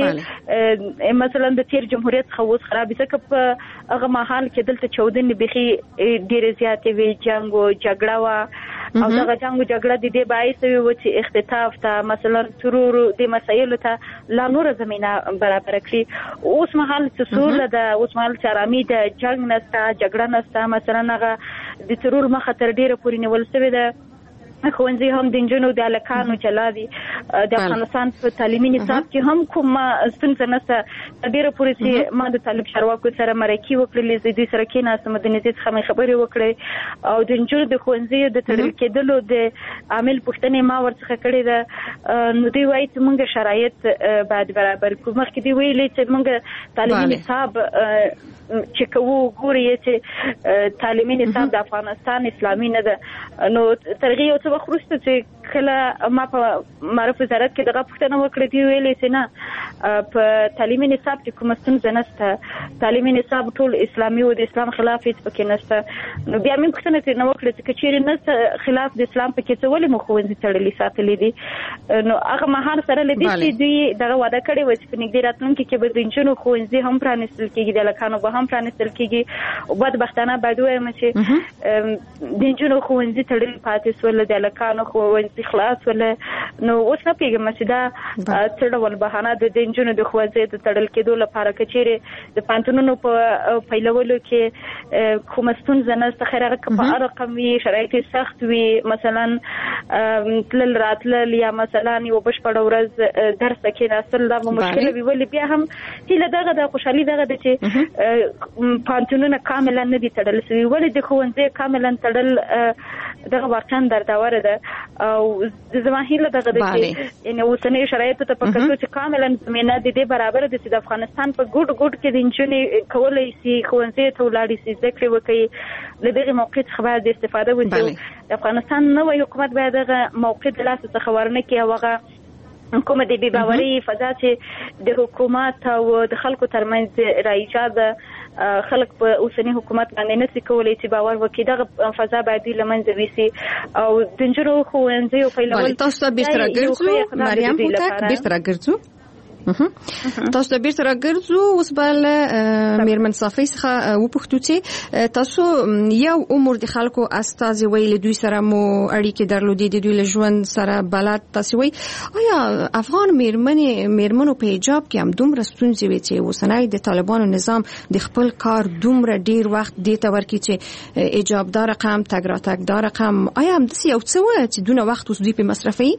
دي مثلا د تیر جمهوریت څخه اوس خراب، ځکه په هغه مهال کې دلته چاودنې بیخي ډېرې زیاتې وې، جنګ و جګړه وه او دغه جنګ و جګړه د دې باعث وي چې اختطاف ته مثلا ترور د مسایلو ته لا نوره زمینه برابره کړي. اوس مهال چې سوله ده، اوس مهال چې ارامي ده، جنګ نشته، جګړه نشته، مثلا هغه د ترور مخه تر ډېره پورې نیول شوې ده. ښوونځي هم د نجونو د هلکانو جلا دي. د افغانستان په تعلیمي نصاب کې هم کومه ستونزه نشته. تر ډېره پورې چې ما د طالب چارواکو سره مرکې وکړلې، زه دوی سره کېناستم، د نږدې څخه مې خبرې وکړې او د نجونو د ښوونځیو د تړل کېدلو د عامل پوښتنې ما ورڅخه کړې ده. نو دوی وایي چې موږ شرایط باید برابر کړو. مخکې دوی ویلي چې موږ تعلیمي نصاب چې کوو ګوري چې تعلیمي نصاب د افغانستان اسلامي نه ده. نو تر هغې یو څه وخت وروسته چې کله ما په معرف وزارت کې دغه پوښتنه وکړه، دوی ویلې چې نه، په تعلیمي نصاب کې کومه ستونزه نشته، تعلیمي نصاب ټول اسلامي او د اسلام خلاف هېڅ پکې نشته. نو بیا مې پوښتنه ترېنه وکړه چې که چېرې نشته خلاف د اسلام پکې څه ولې مو ښوونځي تړلي ساتلي دي؟ نو هغه مهال سره له دې چې دوی دغه وعده کړې وه چې په نږدې راتلونکي کې به د نجونو ښوونځي هم پرانیستل کېږي، د هلکانو به هم پرانیستل کېږي. او بدبختانه باید ووایم چې د نجونو ښوونځي تړلي پاتې شول، د هلکانو ښوونځي خلاص ول. نو اوس نه پوهېږم چې دا څه ډول بهانه ده د نجونو د ښوونځیو د تړل کېدو لپاره. که چېرې د پوهنتونونو په پیلولو کې کومه ستونزه نشته، خیر هغه که په هر رقم وي، شرایط یې سخت وي، مثلا تلل راتلل یا مثلا یوه بشپړه ورځ درس ته کېناستل، دا به مشکله وي. ولې بیا هم هیله دغه ده، خوشحالي دغه ده چې پوهنتونونه کاملا نه دي تړل شوي. ولې د ښوونځیو کاملا تړل دغه واقعا دردوره ده. او زما هیله دغه ده چې یعنې اوسنیو شرایطو ته په کتو چې کاملا زمینه د دې برابره ده چې د افغانستان په ګوټ ګوټ کې د نجونې کولی شي ښوونځیو ته ولاړې شي، زده کړې وکړي. له دغې موقع څخه باید استفاده وکړي. د افغانستان نوی حکومت باید دغه موقع د لاسه څخه ورنه کړي او هغه کومه د بې باورۍ فضا چې د حکومت او د خلکو ترمنځ را ایجاد خلک په اوسنی حکومت باندې نشي کولای چې باور وکړي دغه فضا باید لمنځه ویسي او د نجونو ښوونځي او پیلول تاسو ته بیرته راګرځو مریم هوتک بیرته راګرځو تاسو ته بیرته راګرځو اوس بل میرمن صافی څخه وپوښتو چې تاسو یو عمر د خلکو استازي ویل دوی سره مو اړیکې درلودې د دوی له ژوند سره بلد تاسو وی آیا افغان میرمنې میرمنو په حجاب کې هم دومره ستونزې وي چې اوسنۍ د طالبانو نظام د خپل کار دومره ډیر وخت دی ته ورکړي چې حجاب دار رقم تګ را تګ دار رقم آیا هم داسې یو څه و چې دونه وخت اوس دوی په مصرفي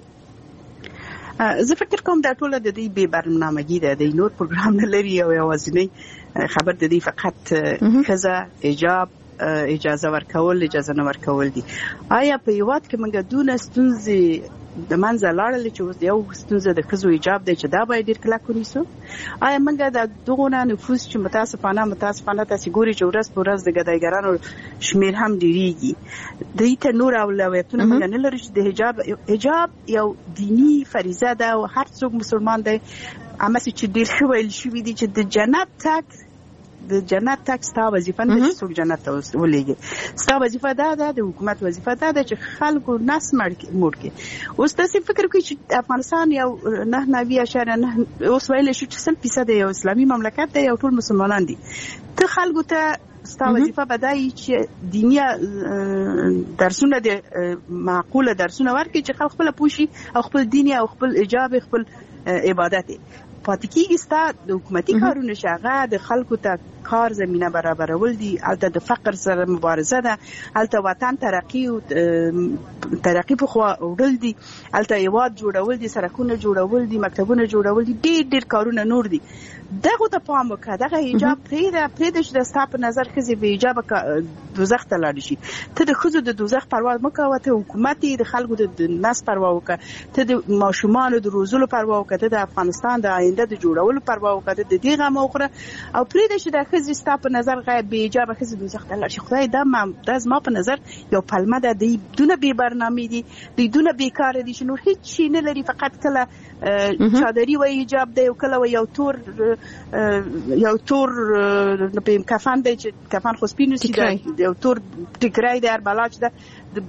زه فکر کوم دا ټول د دې به برنامه‌ګي ده د نور پروګرام نه لري او یوازینی خبر د دې فقط خزه حجاب اجازه ورکول اجازه نه ورکول دي آیا په یوات کې موږ دونه ستونزې د منځه لاړل چې یو ستونزه د خزو حجاب دی چې دا باید ډیر کلک ونیسو آیا موږ د دغه نفوس چې متاسفانه متاسفانه تاسو ګوري چې ورځ په ورځ د ګدایګرانو شمیر هم ډیریږي د ته نور اولویتونه موږ نه لرو چې د حجاب حجاب یو دینی فریضه ده او هر څوک مسلمان دی اما چې ډیر ویل شوی دی چې د جنت تک د جنت تک ستا وظیفه نه چې څوک جنت ته ولېږي ستا وظیفه دا ده د حکومت وظیفه دا ده چې خلکو نس موړ کې اوس تاسو فکر کوئ چې افغانستان یو نه نوي اشاره نه اوس ویل شو چې سل فیصد یو اسلامي مملکت دی او ټول مسلمانان دي ته خلکو ته ستا وظیفه بدای چې دینی درسونه د معقوله درسونه ورکړي چې خلک خپل پوښي او خپل دیني او خپل ایجاب خپل عبادت پاتې کیږي ستا د حکومتي کارونه شغه د خلکو ته کار زمينه برابرول دي البته د فقر سره مبارزه ده البته وطن ترقی او ترقی په خوا وړل دي البته یواد جوړول دي سرکونه جوړول دي مکتبونه جوړول دي ډېر ډېر کارونه نور دي دغه ته پام وکړه دغه حجاب پرې پرې د ستاپ نظر خزي به حجاب دوزخ ته لاړ شي ته د خزو د دوزخ پروا مکوه ته حکومت د خلکو د نس پروا وکړه ته د ماشومان د روزلو پروا وکړه ته د افغانستان د آینده د جوړولو پروا وکړه د دې غو مخره او پرې د شي خزي ستاپ نظر غیب به حجاب خزي دوزخ ته لاړ شي خدای دا ما د زما په نظر یو پلمه ده د دونه به برنامه دي د دونه بیکار دي چې نور هیڅ شي نه لري فقط کله چادری و حجاب دی او کله یو تور یو تور په کفن دی چې کفن خو سپینو سي یو تور ټیکرای دی هر بلاچ ده د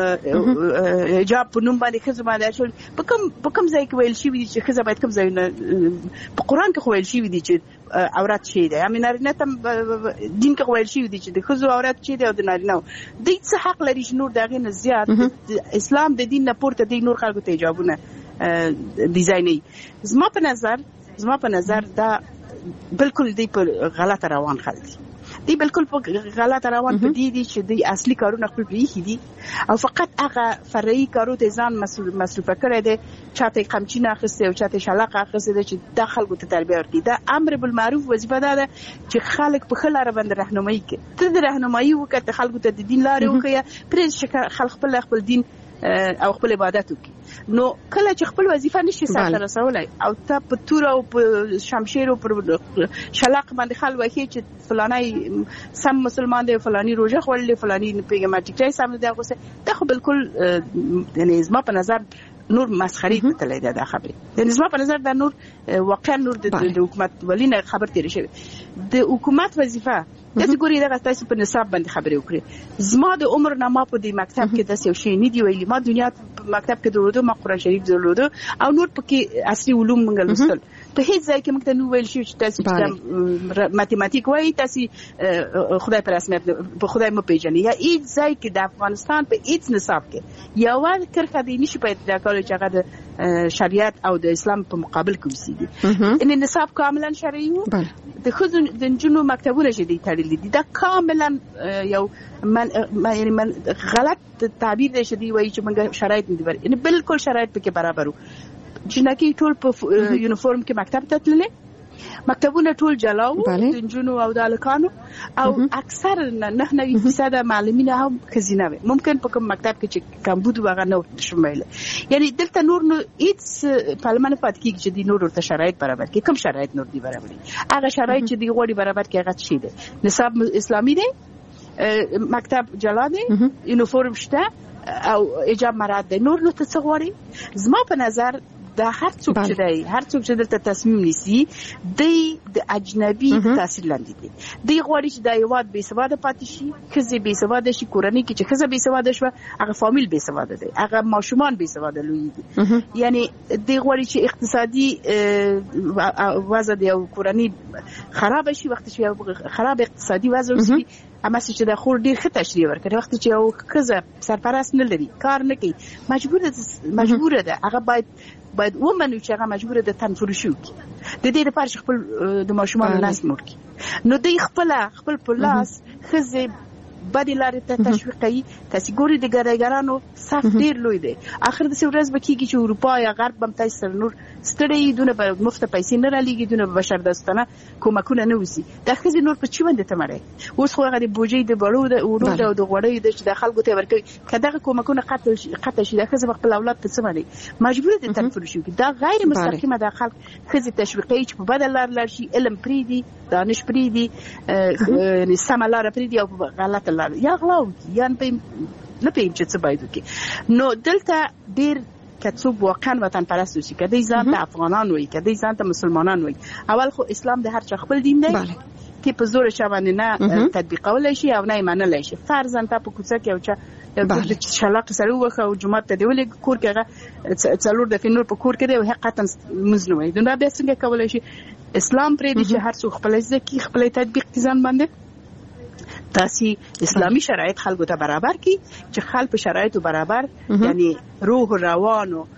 حجاب په نوم باندې خزه باندې شول په کوم په کوم ځای کې ویل شي چې خزه باید کوم ځای نه په قران کې ویل شي دي چې عورت شي دی امي نارینه تم دین کې ویل شي دي چې د خزو عورت شي دی او د نارینه د څه حق لري چې نور دغه نه زیات اسلام د دین نه پورته دی نور خلکو ته حجابونه ډیزایني زما په نظر زما په نظر دا بالکل دی په غلطه روان خلک دی بالکل په غلطه روان په دي چې دی اصلي کارونه خپل پریخي دي او فقط هغه فرعي کارو ته ځان مصرف کړی دی چاته قمچینه اخیسته او چاته شلاقه اخیسته چې د خلکو ته تربیه ورکړي دا امر بالمعروف وظیفه ده چې خلک په خلاره باندې راهنمایي کوي ته د راهنمایي وکړه خلکو ته د دین لارې وکړي پرې خلک خپل خپل دین او خپل عبادت وکړي نو کله چې خپل وظیفه نشي سره رسولای او ته په تور او په شمشیر او پر شلاق باندې خل وکړي چې فلانای سم مسلمان دی فلانی روزه خورلې فلانی پیغمبر ټیکای سم دی هغه څه ته بالکل یعنی زما په نظر نور مسخري کتلې ده دا خبره یعنی زما په نظر دا نور واقعا نور د حکومت ولینه خبر تیر شي د حکومت وظیفه د ګوري دغه تاسو په نصاب باندې خبرې وکړي زما د عمر نه ما په دې مکتب کې د څه شي نه دی ویلي ما دنیا په مکتب کې درلوده ما قرآن شریف درلوده او نور پکې اصلي علوم موږ لوستل په هیڅ ځای کې موږ ته نو ویل شي چې تاسو ماتماتیک وایي تاسو خدای پر رسمیت په خدای مو پیژنئ یا هیڅ ځای کې د افغانستان په هیڅ نصاب کې یو کرخه دی نشي پیدا کولای چې هغه د شریعت او د اسلام په مقابل کې وسیږي ان نصاب کاملا شرعي وو د خود د جنو مکتبونه چې دي تړلې دي دا کاملا یو من یعنی من غلط تعبیر دی چې دی وایي چې موږ شرایط نه دي ور ان بالکل شرایط پکې برابر وو جنکی ټول په یونیفورم کې مکتب ته تللې مکتبونه ټول جلاو د جنو او د الکانو او اکثر نه نه فیصد معلمین هم خزینه وي ممکن په کوم مکتب کې چې کمبود وغه نو شمول یعنی دلته نور نو هیڅ پارلمان پات کې چې د نور ورته شرایط برابر کې کوم شرایط نور دي برابر هغه شرایط چې دی غوړي برابر کې هغه شي دي نصاب اسلامي دی مکتب جلا دی یونیفورم شته او حجاب مراد دی نور نو څه غوړي زما په نظر دا هر څوک چې دی هر څوک چې دلته تصمیم نیسي دی د اجنبي تاثیر لاندې دی دی غواړي چې د هیواد بې سواده پاتې شي ښځې بې سواده شي کورنۍ کې چې ښځه بې سواده شوه هغه فامیل بې سواده دی هغه ماشومان بې سواده لوی دي یعنی دی غواړي چې اقتصادي وضع دی او کورنۍ خراب شي وخت چې خراب اقتصادي وضع وي اما چې د خور ډیر ښه تشریح ورکړي وخت چې یو ښځه سرپرست نه لري کار نه کوي مجبور ده مجبور ده هغه باید باید ومنو چې هغه مجبور ده تنفرشو کی د دې لپاره چې خپل د ماشومان ناس مور کی نو دوی خپل خپل پلاس ښځې بدی لارې ته تشویق کوي تاسو ګوري د ګرایګرانو صف ډیر لوی دی اخر د ورځ به کېږي چې اروپا یا غرب هم تاسو سره نور ستړي دونه په مفت پیسې نه رالېږي دونه بشر داستانه کومکونه نه وسی د ښځې نور په چی باندې تمره اوس خو هغه د بوجي د بړو د ورو د غوړې د چې د خلکو ته ورکوي کداغه کومکونه قتل قتل شي د ښځې خپل اولاد ته سمړي مجبور دي تنفر شي دا غیر مستقیمه د خلک ښځې تشویقي چې په بدل لار لار شي علم پریدي دانش پریدي یعنی سم لار پریدي او غلط لار یا غلاو یا نه پیم نه پیم چې څه باید وکړي نو دلته ډیر کڅوب واقعا وطن پرست وي کدی ځان ته افغانان وي کدی ځان ته مسلمانان وي اول خو اسلام د هر چا خپل دین دی کې په زور شابه نه تطبیقول شي او نه منل شي فرضاً ته په کوڅه کې او چې د شلاق سره وخه او جمعه ته دی ولې کور کې هغه څلور د فنور په کور کې دی او حقیقتا مزنوي دا به څنګه کولای شي اسلام پرې دي چې هر څوک خپل ځکه خپل تطبیق ځان باندې تاسي اسلامي شرایط خلکو ته برابر کی چې خلک په شرایطو برابر یعنی روح روان او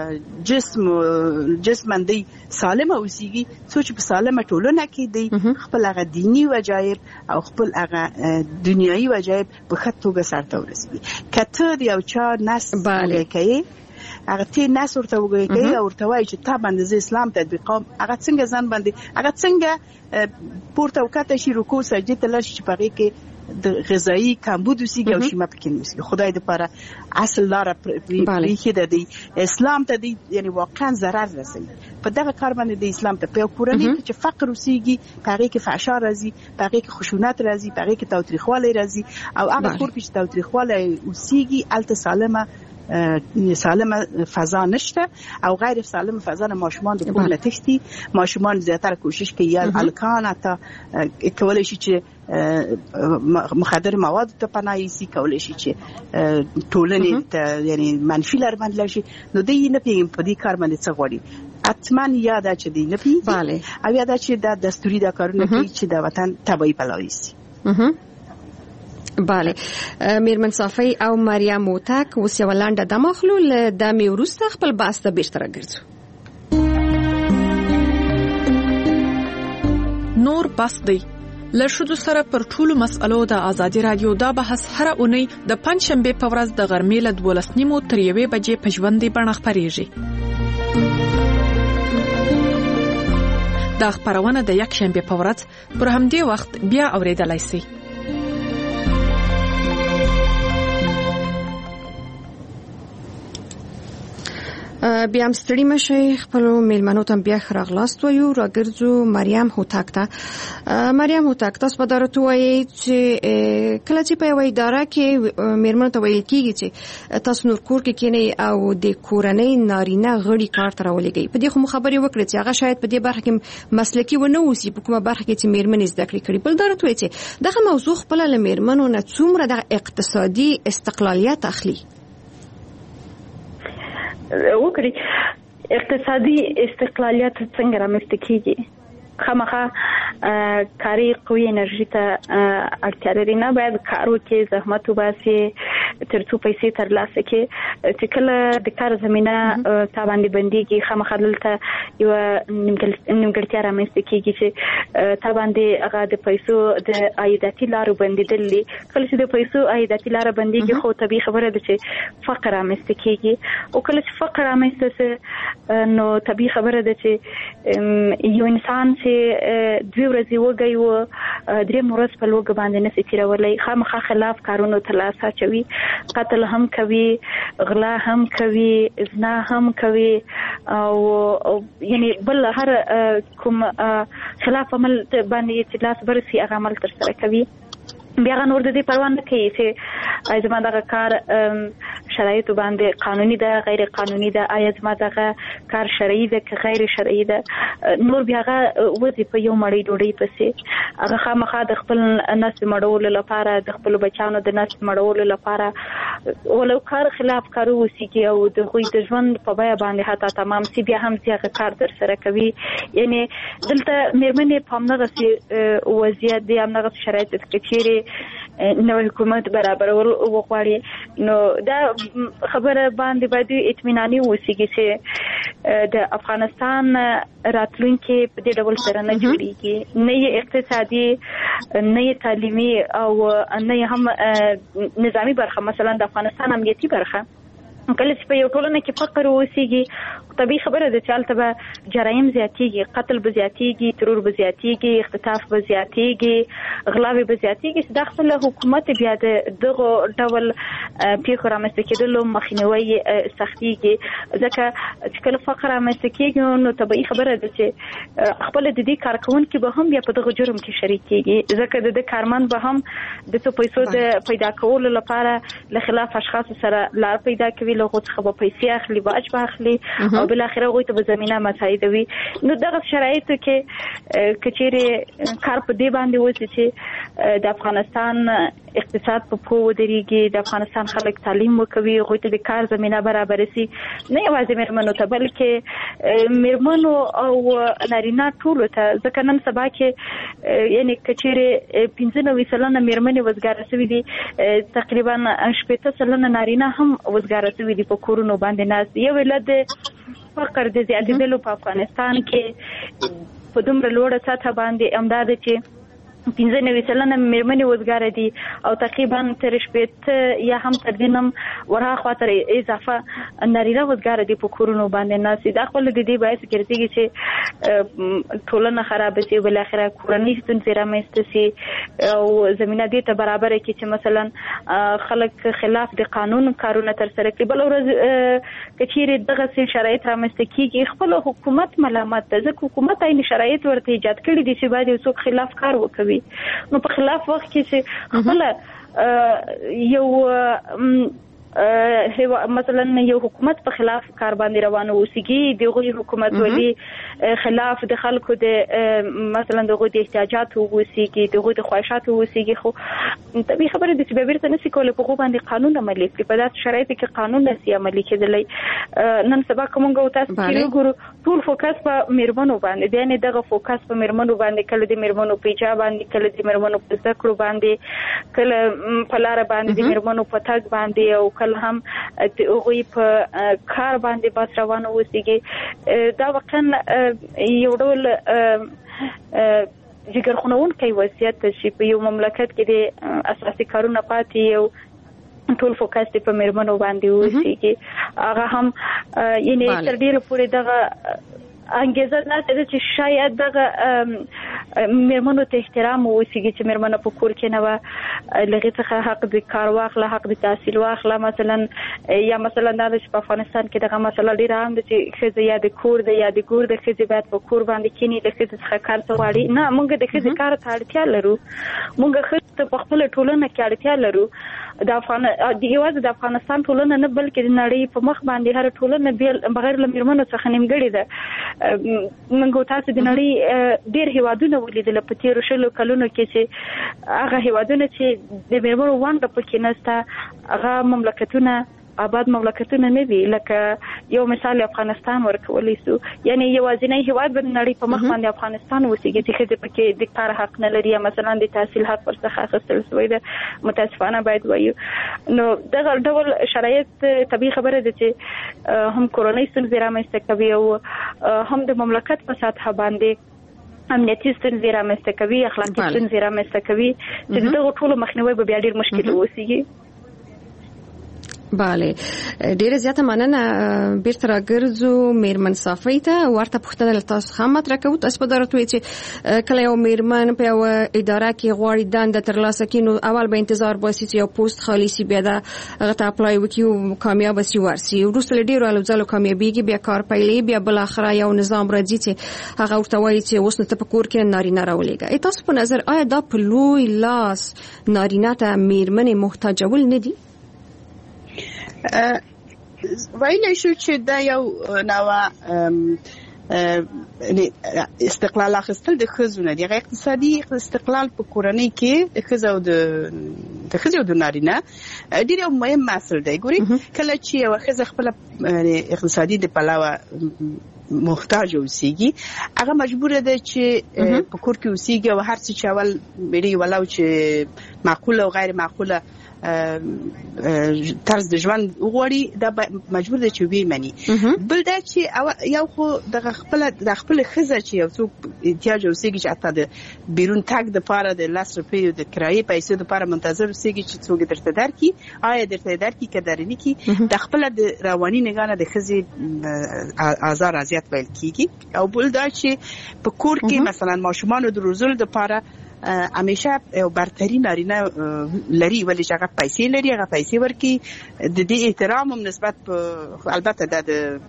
جسم جسمندی سالم اوسېږي څو چې په سالمه ټولنه کې دی خپل هغه دینی وجایب او خپل هغه دنیوي وجایب په ښه توګه سرته ورسوي کته یو چا نس کوي هغه تی ناس ورته وګوري او ورته وایي چې تا باندې ز اسلام تطبیقوم هغه څنګه ځان باندې هغه څنګه پورته وکړه شي رکوع سجده تل شي په هغه کې د غذایی کمبود وسیږي او شیمه پکې نوسي خدای دې لپاره اصل لار پرې د دې اسلام ته دی یعنی واقعا ضرر رسوي په دغه کار باندې د اسلام ته په کورنۍ چې فقر وسیږي په هغه کې فحشا راځي په هغه کې خشونت راځي په هغه کې تاوتریخوالی راځي او هغه کور کې چې تاوتریخوالی وسیږي الته سالمه سالمه فضا نشته او غیر سالمه فضا نه ماشومان د کوم لټشتي ماشومان زیاتره کوشش کوي یا الکان تا کولای شي چې مخدر مواد ته پناه سي کولای شي چې ټولنې ته یعنی منفي لار باندې شي نو دوی نه پیږي په دې کار باندې څه غواړي اتمن یاد چې دی نه پیږي او یاد چې د دستوري د کارونه کوي چې د وطن تبعی پلاوي سي بله میرمن صافی او مریم موتک اوس یو لاندې د مخلول د میورسته خپل باس ته بیرته راګرځو نور بس دی لښودو سره پر ټولو مسالو د ازادي رادیو دا بحث هر اونۍ د پنځ شنبه په ورځ د غرمې له دولس نیمو تر یوې بجې په ژوندۍ بڼه خپرېږي دا خبرونه د یک شنبه په ورځ پر همدې وخت بیا اوریدلای شئ بیا هم ستړي مشئ خپلو میلمنو ته بیا ښه راغلاست وایو راګرځو مریم هوتک ته مریم هوتک تاسو به دا راته وایئ چې کله چې په یوه اداره کې میرمنو ته ویل کېږي چې تاسو نور کور کې کښېنئ او د کورنۍ نارینه غړي کار ته راولېږئ په دې خو مو خبرې وکړې چې هغه شاید په دې برخه کې مسلکي ونه اوسي په کومه برخه کې چې میرمنې زده کړې کړي بل دا راته وایئ چې دغه موضوع خپله له میرمنو نه څومره دغه اقتصادي استقلالیت اخلي وکړي اقتصادي استقلالیت څنګه رامنځته کیږي خامخا کاری قوي انرژي ته اړتیا لري نه باید کار وکړي زحمت وباسي ترڅو پیسې ترلاسه کړي چې کله د کار زمينه تا باندې بنديږي خامخا دلته یو نیمګړتیا رامنځته کیږي چې تا باندې هغه د پیسو د عایداتي لارو بندیدلې کله چې د پیسو عایداتي لار بنديږي خو طبيعي خبره ده چې فقر رامنځته کیږي او کله چې فقر رامنځته سي نو طبيعي خبره ده چې یو انسان چې دوی ورځې وګي و درې مورز په لوګ باندې نسي تیرولای خامخا خلاف کارونو تلاسه چوي قتل هم کوي غلا هم کوي زنا هم کوي او یعنی بل هر کوم خلاف عمل باندې چې لاس برسي هغه عمل تر سره کوي بیا نور د دې پروا نه کوي چې زما دغه کار شرایطو باندې قانوني ده غیر قانوني ده، آیا زما دغه کار شرعي ده که غیر شرعي ده، نور بیا هغه وځي په یو مړۍ ډوډۍ پسې، هغه خامخا د خپل نسل مړولو لپاره، د خپل بچانو د نسل مړولو لپاره ولو کار خلاف کارو وسیږي او د غوی د ژوند په بیه باندې حتی تمام سی بیا هم هغه کار در سره کوي. یعنی دلته مېرمنې په همدغسې وضعیت دی، همدغسې شرایط کې چیرې نوی حکومت برابرول وغواړي، نو دا خبره باندې باید اطمیناني وسیږي چې د افغانستان راتلونکي په دې ډول سره نه جوړیږي، نه یې اقتصادي نه یې تعلیمي او نه یې هم نظامی برخه، مثلا د افغانستان امنیتي برخه. کله چې په یو ټولنه کې فقر وسیږي طبیعي خبره ده چې هلته به جرایم زیاتیږي، قتل به زیاتیږي، ترور به زیاتیږي، اختطاف به زیاتیږي، غلاوې به زیاتیږي، چې دا خپله حکومت بیا د دغو ډول پیښو رامنځته کېدلو مخنیوی سختیږي. ځکه چې کله فقر رامنځته کېږي نو طبیعي خبره ده چې خپله د دې کارکوونکي به هم بیا په دغه جرم کې شریک کېږي، ځکه د دې کارمند به هم د څو پیسو د پیدا کولو لپاره له خلاف اشخاصو سره لار پیدا کوي، له هغو څخه به پیسې اخلي، باج به اخلي او بالاخره هغوی ته به زمینه مساعدوي. نو دغه شرایطو کې که چیرې کار په دې باندې وشي چې د افغانستان اقتصاد په پښو ودرېږي، د افغانستان خلک تعلیم وکوي، هغوی ته د کار زمینه برابره سي، نه یوازې مېرمنو ته بلکې مېرمنو او نارینه ټولو ته، ځکه نن سبا کې یعنې که چیرې پنځه نوي سلنه مېرمنې وزګاره سوي دي، تقریبا شپېته سلنه نارینه هم وزګاره سوي دي په کورونو باندې ناست دي. یو علت د فقر د زیاتېدلو په افغانستان کې په دومره لوړه سطحه باندې همدا ده چې پنځه نوي سلنه مېرمنې وزګاره دي او تقریبا تر شپېته یا هم تر دې هم ورهاخوا تر اضافه نارینه وزګاره دي په کورونو باندې ناست دي. دا خپله د دې باعث ګرځېږي چې ټولنه خرابه سي، بالاخره کورنۍ ستونزې رامنځته سي او زمینه دې ته برابره کړي چې مثلا خلک خلاف د قانون کارونه ترسره کړي. بله ورځ که چیرې دغسې شرایط رامنځته کېږي خپل حکومت ملامت ده، ځکه حکومت عیني شرایط ورته ایجاد کړي دي چې باید یو څوک خلاف کار وکوي. نو په خلاف وخت کې چې خپله یو مثلا یو حکومت په خلاف کار باندې روانه وسیږي، دغه حکومت ولي خلاف د خلکو د مثلا دغه د احتیاجاتو وسیږي، دغه د خواهشاتو وسیږي، خو طبیعي خبره ده چې به بیرته نشي کولای په هغو باندې قانون عملي کړي. په داسې شرایطو کې قانون نشي عملي کېدلی. نن سبا که موږ تاسو چې وګورو ټول فوکس په مېرمنو باندې دی، یعنې دغه فوکس په مېرمنو باندې، کله د مېرمنو په ایجاب باندې، کله د مېرمنو په زده کړو باندې، کله په لاره باندې د مېرمنو په تګ باندې او کله هم د هغوی په کار باندې بس روانه وسیږي. دا واقعا یو ډول جګرخونونکی وضعیت ده چې په یو مملکت کې د اساسي کارونه پاتې یو ټول فوکس په مېرمنو باندې وسیږي. هغه هم یعنې تر ډېره پورې دغه انګیزه داسې ده چې شاید دغه مېرمنو ته احترام وسیږي چې مېرمنه په کور کې نه وه، له هغې څخه حق د کار واخله، حق د تحصیل واخله، مثلا یا مثلا دا ده چې په افغانستان کې دغه مسله ډېره عام ده چې ښځه یا د کور ده یا د ګور د ښځې باید په کور باندې کښېني، د ښځې څخه کار ته غواړي. نه، موږ د ښځې کار ته اړتیا لرو، موږ ښځو ته په خپله ټولنه کې اړتیا لرو. د افغان د یوازې د افغانستان ټولنه نه بلکې د نړۍ په مخ باندې هر ټولنه بغیر له مېرمنو څخه نیمګړې ده. موږ تاسو د نړۍ ډېر هیوادونه ولیدل په تېرو شلو کلونو کې چې هغه هیوادونه چې د مېرمنو ونډه پکې نشته هغه مملکتونه آباد مملکتونه نه دي. لکه یو مثال افغانستان ورکولی سو، یعنی یوازینی هیواد به د نړۍ په مخ باندې افغانستان وسیږي چې ښځې پکې د کار حق نه لري یا مثلا د تحصیل حق ورڅخه اخیستل سوی ده. متاسفانه باید وایو نو دغه ډول شرایط طبیعي خبره ده چې هم کورنۍ ستونزې رامنځته کوي او هم د مملکت په سطحه باندې امنیتي ستونزې رامنځته کوي، اخلاقي ستونزې رامنځته کوي چې دغه ټولو مخنیوی به بیا ډېر مشکل وسیږي. بله، ډیره زیاته مننه. بیرته راګرځو میرمن صافی ته. ورته پوښتنه له تاسو هم مطرح کوو. تاسو په دا راته وایئ چې کله یو میرمن په یوه اداره کې غواړي دنده ترلاسه کړي نو اول به انتظار باسي چې یو پوسټ خالي سي، بیا د هغه ته اپلای وکړي او کامیابه سي ورسي. وروسته له ډېرو هلو ځلو کامیابېږي، بیا کار پیلوي، بیا بالاخره یو نظام راځي چې هغه ورته وایي چې اوس نو ته په کور کې نارینه راولېږه. تاسو په نظر آیا دا په لوی لاس نارینه ته میرمنې محتاجول نه دي؟ وایلی شو چې دا یو نوع استقلال اخیستل د ښځو نه دی. هغه اقتصادي استقلال په کورنۍ کې د ښځو او د د ښځو او د نارینه ډېر یو مهم مسله دی. ګوري کله چې یو ښځه خپل اقتصادي د پلوه محتاج اوسېږي هغه مجبوره ده چې په کور کې اوسېږي او هر څه چې اول مړي ولو چې معقوله او غیر معقوله طرز د ژوند وغوړي دا مجبور ده چې وی مني. بل دا چې یو خو د خپل د خپل ښځه چې یو څوک احتیاج اوسېږي چې حتی د بیرون تګ د پاره د لاس روپیو د کرایې پیسې د پاره منتظر اوسېږي چې څوک درته درکړي آیا درته درکړي که درنه کی د خپل د رواني نگانه د ښځې آزار اذیت ویل کیږي. او بل دا چې په کور کې مثلا ماشومان د روزل د پاره همیشه یو برتری نارینه لري ولی چې هغه پیسې لري هغه پیسې ورکي د دې احترام هم نسبت البته د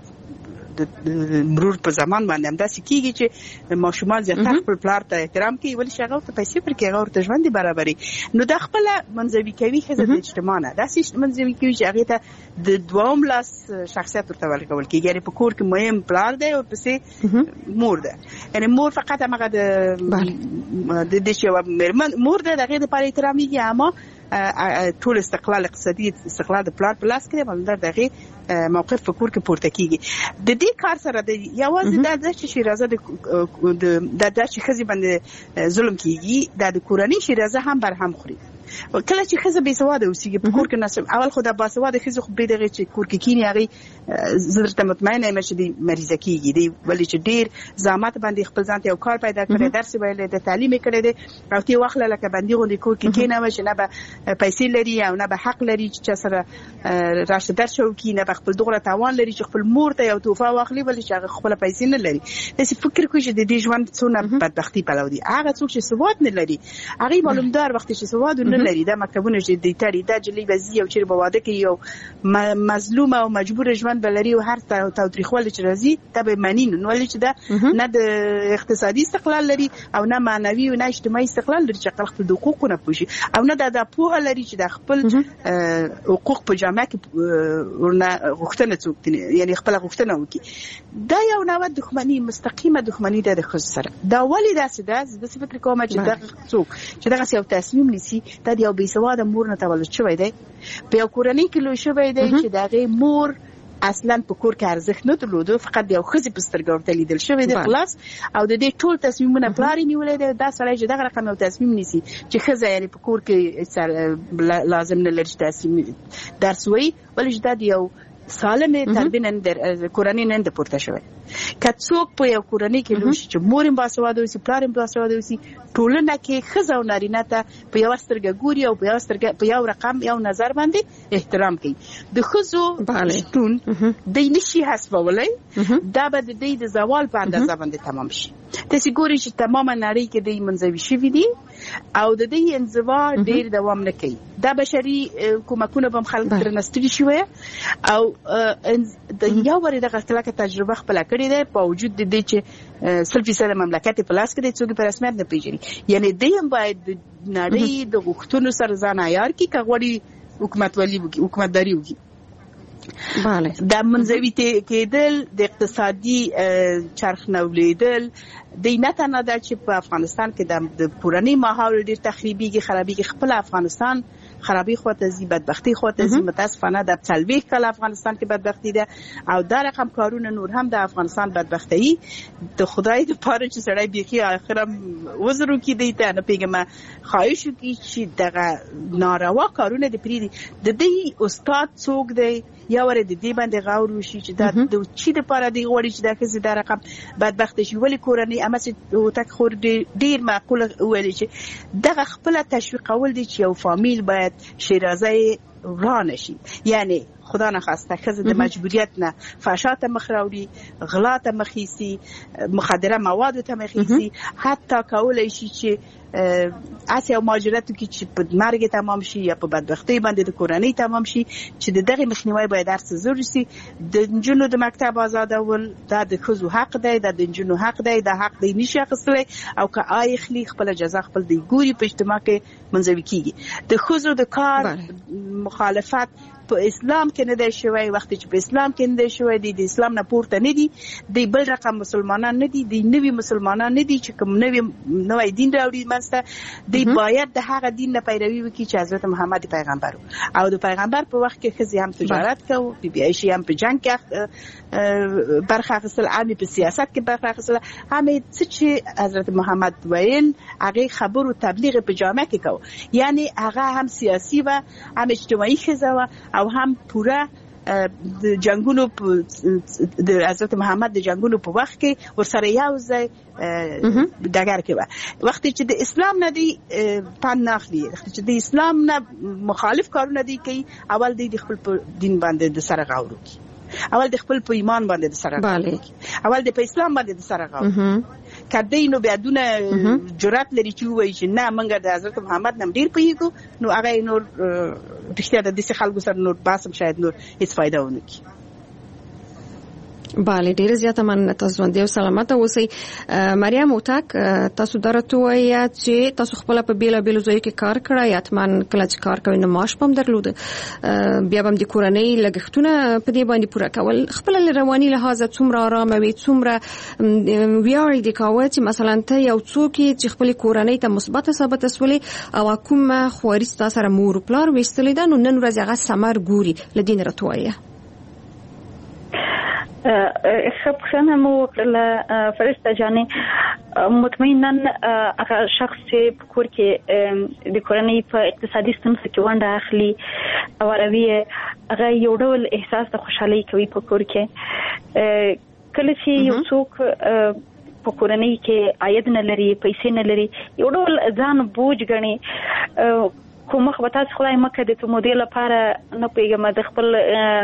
مرور په زمان باندې هم داسې کیږي چې ماشومان زیاتره خپل پلار ته احترام کوي ولی چې هغه ورته پیسې ورکوي هغه ورته ژوند برابري. نو دا خپله منځوي کوي ښځه د اجتماع نه داسې منځوي کوي چې هغې ته د دوهم لاس شخصیت ورته ورکول کېږي. یعنې په کور کې مهم پلار دی او پسې مور ده. یعنې مور فقط همغه د د چې یوه مېرمن مور ده د هغې دپاره احترامېږي اما ټول استقلال اقتصادي استقلال د پلار په لاس کې دی بلندر د هغې موقف په کور کې پورته کېږي. د دې کار سره د یوازې دا ده چې شیرازه د دا چې ښځې باندې ظلم کېږي دا د کورنۍ شیرازه هم برهم خوري. کله چې ښځه بې سواده اوسېږي په کور کې نسب اول خو د باسواده ښځې خو بې دغې چې کور کې کښېني هغې زه درته مطمئنه یم چې دوی مریضه کېږي دی ولې چې ډېر زحمت باندې خپل ځان ته یو کار پیدا کړی درس یې ویلی د تعلیم یې کړی دی او ته یې واخله لکه بندي غوندې کور کې کښېنوه چې نه به پیسې لري او نه به حق لري چې چا سره راشه درشه وکړي نه به خپل دوغره توان لري چې خپل مور ته یو تحفه واخلي ولې چې هغه خپله پیسې نه لري. داسې فکر کوي چې د دې ژوند څونه بدبختي پلو دي. هغه څوک چې سواد نه لري هغې معلومدار وختې چې سواد نه لري دا مکتبونه چې دی تړي دا جلۍ به ځي او چېرې به واده کوي او مظلومه او مجبوره ژوند به لري او هر تاوتریخوالی چې راځي دا به مني نو ولې چې دا نه د اقتصادي استقلال لري او نه معنوي او نه اجتماعي استقلال لري چې خپل د حقوقو نه پوه شي او نه دا پوهه لري چې د خپل حقوق په جامعه کې ورنه غوښتنه څوک یعنې خپله غوښتنه وکړي. دا یو نوع دښمني مستقیمه دښمني ده د ښځو سره. دا ولې داسې ده زه داسې فکر کوم چې دغه څوک چې دغسې یو تصمیم نیسي دا د یو بېسواده مور نه تولد شوی دی په یو کورنۍ کې لوی شوی دی چې د هغې مور اصلا په کور کې ارزښت نه درلوده فقط د یو ښځې په سترګه ورته لیدل شوی دی خلاص او د دې ټول تصمیمونه پلار یې نیولی دی. دا سړی چې دغه رقم یو تصمیم نیسي چې ښځه یعنې په کور کې لازم نه لري چې درس وایي ولې چې دا د یو سالمه تربیه نن در کورنۍ نن د پورته شوی. که څوک په یو کورنۍ کې لوی شي چې مور یې باسواده اوسي پلار یې باسواده اوسي ټولنه کې ښځه او نارینه ته په یوه سترګه ګوري او په یوه سترګه په یو رقم یو نظر باندې احترام کوي. د ښځو شتون دی نشي حسبولی دا به د دوی د زوال په اندازه باندې تمام شي. تاسې ګورئ چې تمامه نړۍ کې دوی منزوي شوي دي او د دوی انزوا ډېر دوام نه کوي. دا بشري کومکونه به هم خلک ترنه ستړي شوي او د یو ورې دغه کلکه تجربه خپله کړې ده په وجود د دې چې سل فیصده مملکت یې په لاس کې دی څوک یې په رسمیت نه پېژني. یعنې دوی هم باید د نړۍ د غوښتنو سره ځان عیار کړي که غواړي حکومتولي وکړي حکومتداري وکړي. د منزوي کېدل د اقتصادي چرخ نه ولیدل دی نه تنها ده چې په افغانستان کې د پورنۍ ماحول ډېر تخریبېږي خرابېږي خپل افغانستان خرابي خواته ځي بدبختي خواته ځي. متاسفانه د څلوېښت کاله افغانستان کې بدبختي ده او دا رقم کارونه نور هم د افغانستان بدبختي د خدای دپاره چې سړی بیخي آخره عذر وکړي دی ته نه پوهېږم خواهش وکړي چې دغه ناروا کارونه دې پرېږدي. د دې استاد څوک دی یا ورې د دې باندې غور وشي چې دا د چی دپاره دی غواړي چې دا ښځې دا رقم بدبخته شي ولې کورنۍ همسې هوتک خور ډېر معقوله وویلې چې دغه خپله تشویقول دی چې یو فامیل باید شیرازه ورانه شي. یعنی خدا نخواسته ښځه د مجبوریت نه فحشا ته مخ راوړي غلا ته مخ ایسي مخدره موادو ته مخ ایسي حتی کولی شي چې اسیا ماجراتو کې چې په مرګ تمام شي یا په بدبختی باندې د کورنۍ تمام شي چې د دغه مخنیوي باید درس زور شي. د جنونو د مکتب آزادول دا د خزو حق دی، دا د جنونو حق دی، دا حق دی نشي اخیستلی او که آی خلی خپل جزا خپل دی ګوري په اجتماع کې منځوي کیږي. د خزو د کار مخالفت په اسلام کې نه دی شوی، وخت چې په اسلام کې نه دی شوی دی د اسلام نه پورته نه دي، دی بل رقم مسلمانان نه دي، دی نوی مسلمانان نه دي چې کوم نوی نوی دین راوړي منځته، دی باید د هغه دین نه پیروي وکړي چې حضرت محمد پیغمبر او د پیغمبر په وخت کې ښځې هم تجارت کوي، بی بی عایشه هم په جنگ کې برخه اخیستل، عامه په سیاست کې برخه اخیستل، همې څه چې حضرت محمد ویل هغه خبرو تبلیغ په جامعه کې کوي، یعنی هغه هم سیاسي و هم اجتماعي ښځه و او هم پوره د جنگونو د حضرت محمد د جنگونو په وخت کې ورسره یو ځای دګر کې و. وخت چې د اسلام نه دی پن ناخلی، وخت چې د اسلام نه مخالف کارونه دی کوي، اول دی د خپل دین باندې د سره غاورو کی، اول د خپل په ایمان باندې د سره غاورو کی، اول د په اسلام باندې د سره غاورو کړي نو بیا دونه جرأت لري چې وایي چې نه موږ د حضرت محمد نم ډیر پیږو، نو هغه نور رښتیا د دې خلکو سره نور باسم شاید نور هیڅ فائدہ ونه کی. بله ډیره زیاته مننه، تاسو ژوندي او سلامت اوسئ. مریم اوتاک، تاسو درته وایي چې تاسو خپل په بیل بیل ځای کې کار کړی، اتمن کله چې کار کوي نو معاش پم درلود، بیا هم د کورنۍ لګښتونه په دې باندې پوره کول، خپل رواني لحاظ څومره آرام وي، څومره ویاړ دي کاوه چې مثلا ته یو څوک چې خپل کورنۍ ته مثبت ثابت اسولې او کوم خواري ستاسو سره مور پلار وستلې ده، نو نن ورځ هغه ثمر ګوري لدین راتوایه. خب خانه مو وکړه فرشته جاني، مطمئنا هغه شخص چې په کور کې د کورنۍ په اقتصادي ستونزو کې ونډه اخلي او روي هغه یو ډول احساس د خوشحالۍ کوي په کور کې. کله چې یو څوک په کورنۍ کې عاید نه لري، پیسې نه لري، یو ډول ځان بوج ګڼي، کوم مخ به تاسو خدای مکه د موډل لپاره نه پیګم د خپل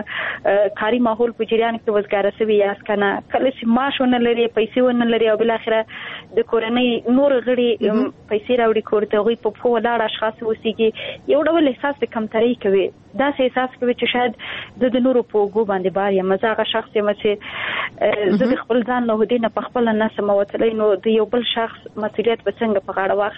کاری ماحول په جریان کې وزګار سوي یا اسکنه، کله چې معاش ونه لري، پیسې ونه لري او بل اخره د کورنۍ نور غړي پیسې راوړي کور ته، غوي په په ولاړ اشخاص وسیږي، یو ډول احساس د کمترۍ کوي، دا سه احساس کوي چې شاید د نورو په ګو باندې بار یا مزاغه شخص یم چې زه د خپل ځان له هدي نه په خپل نه سموتلې، نو د یو بل شخص مسؤلیت به څنګه په غاړه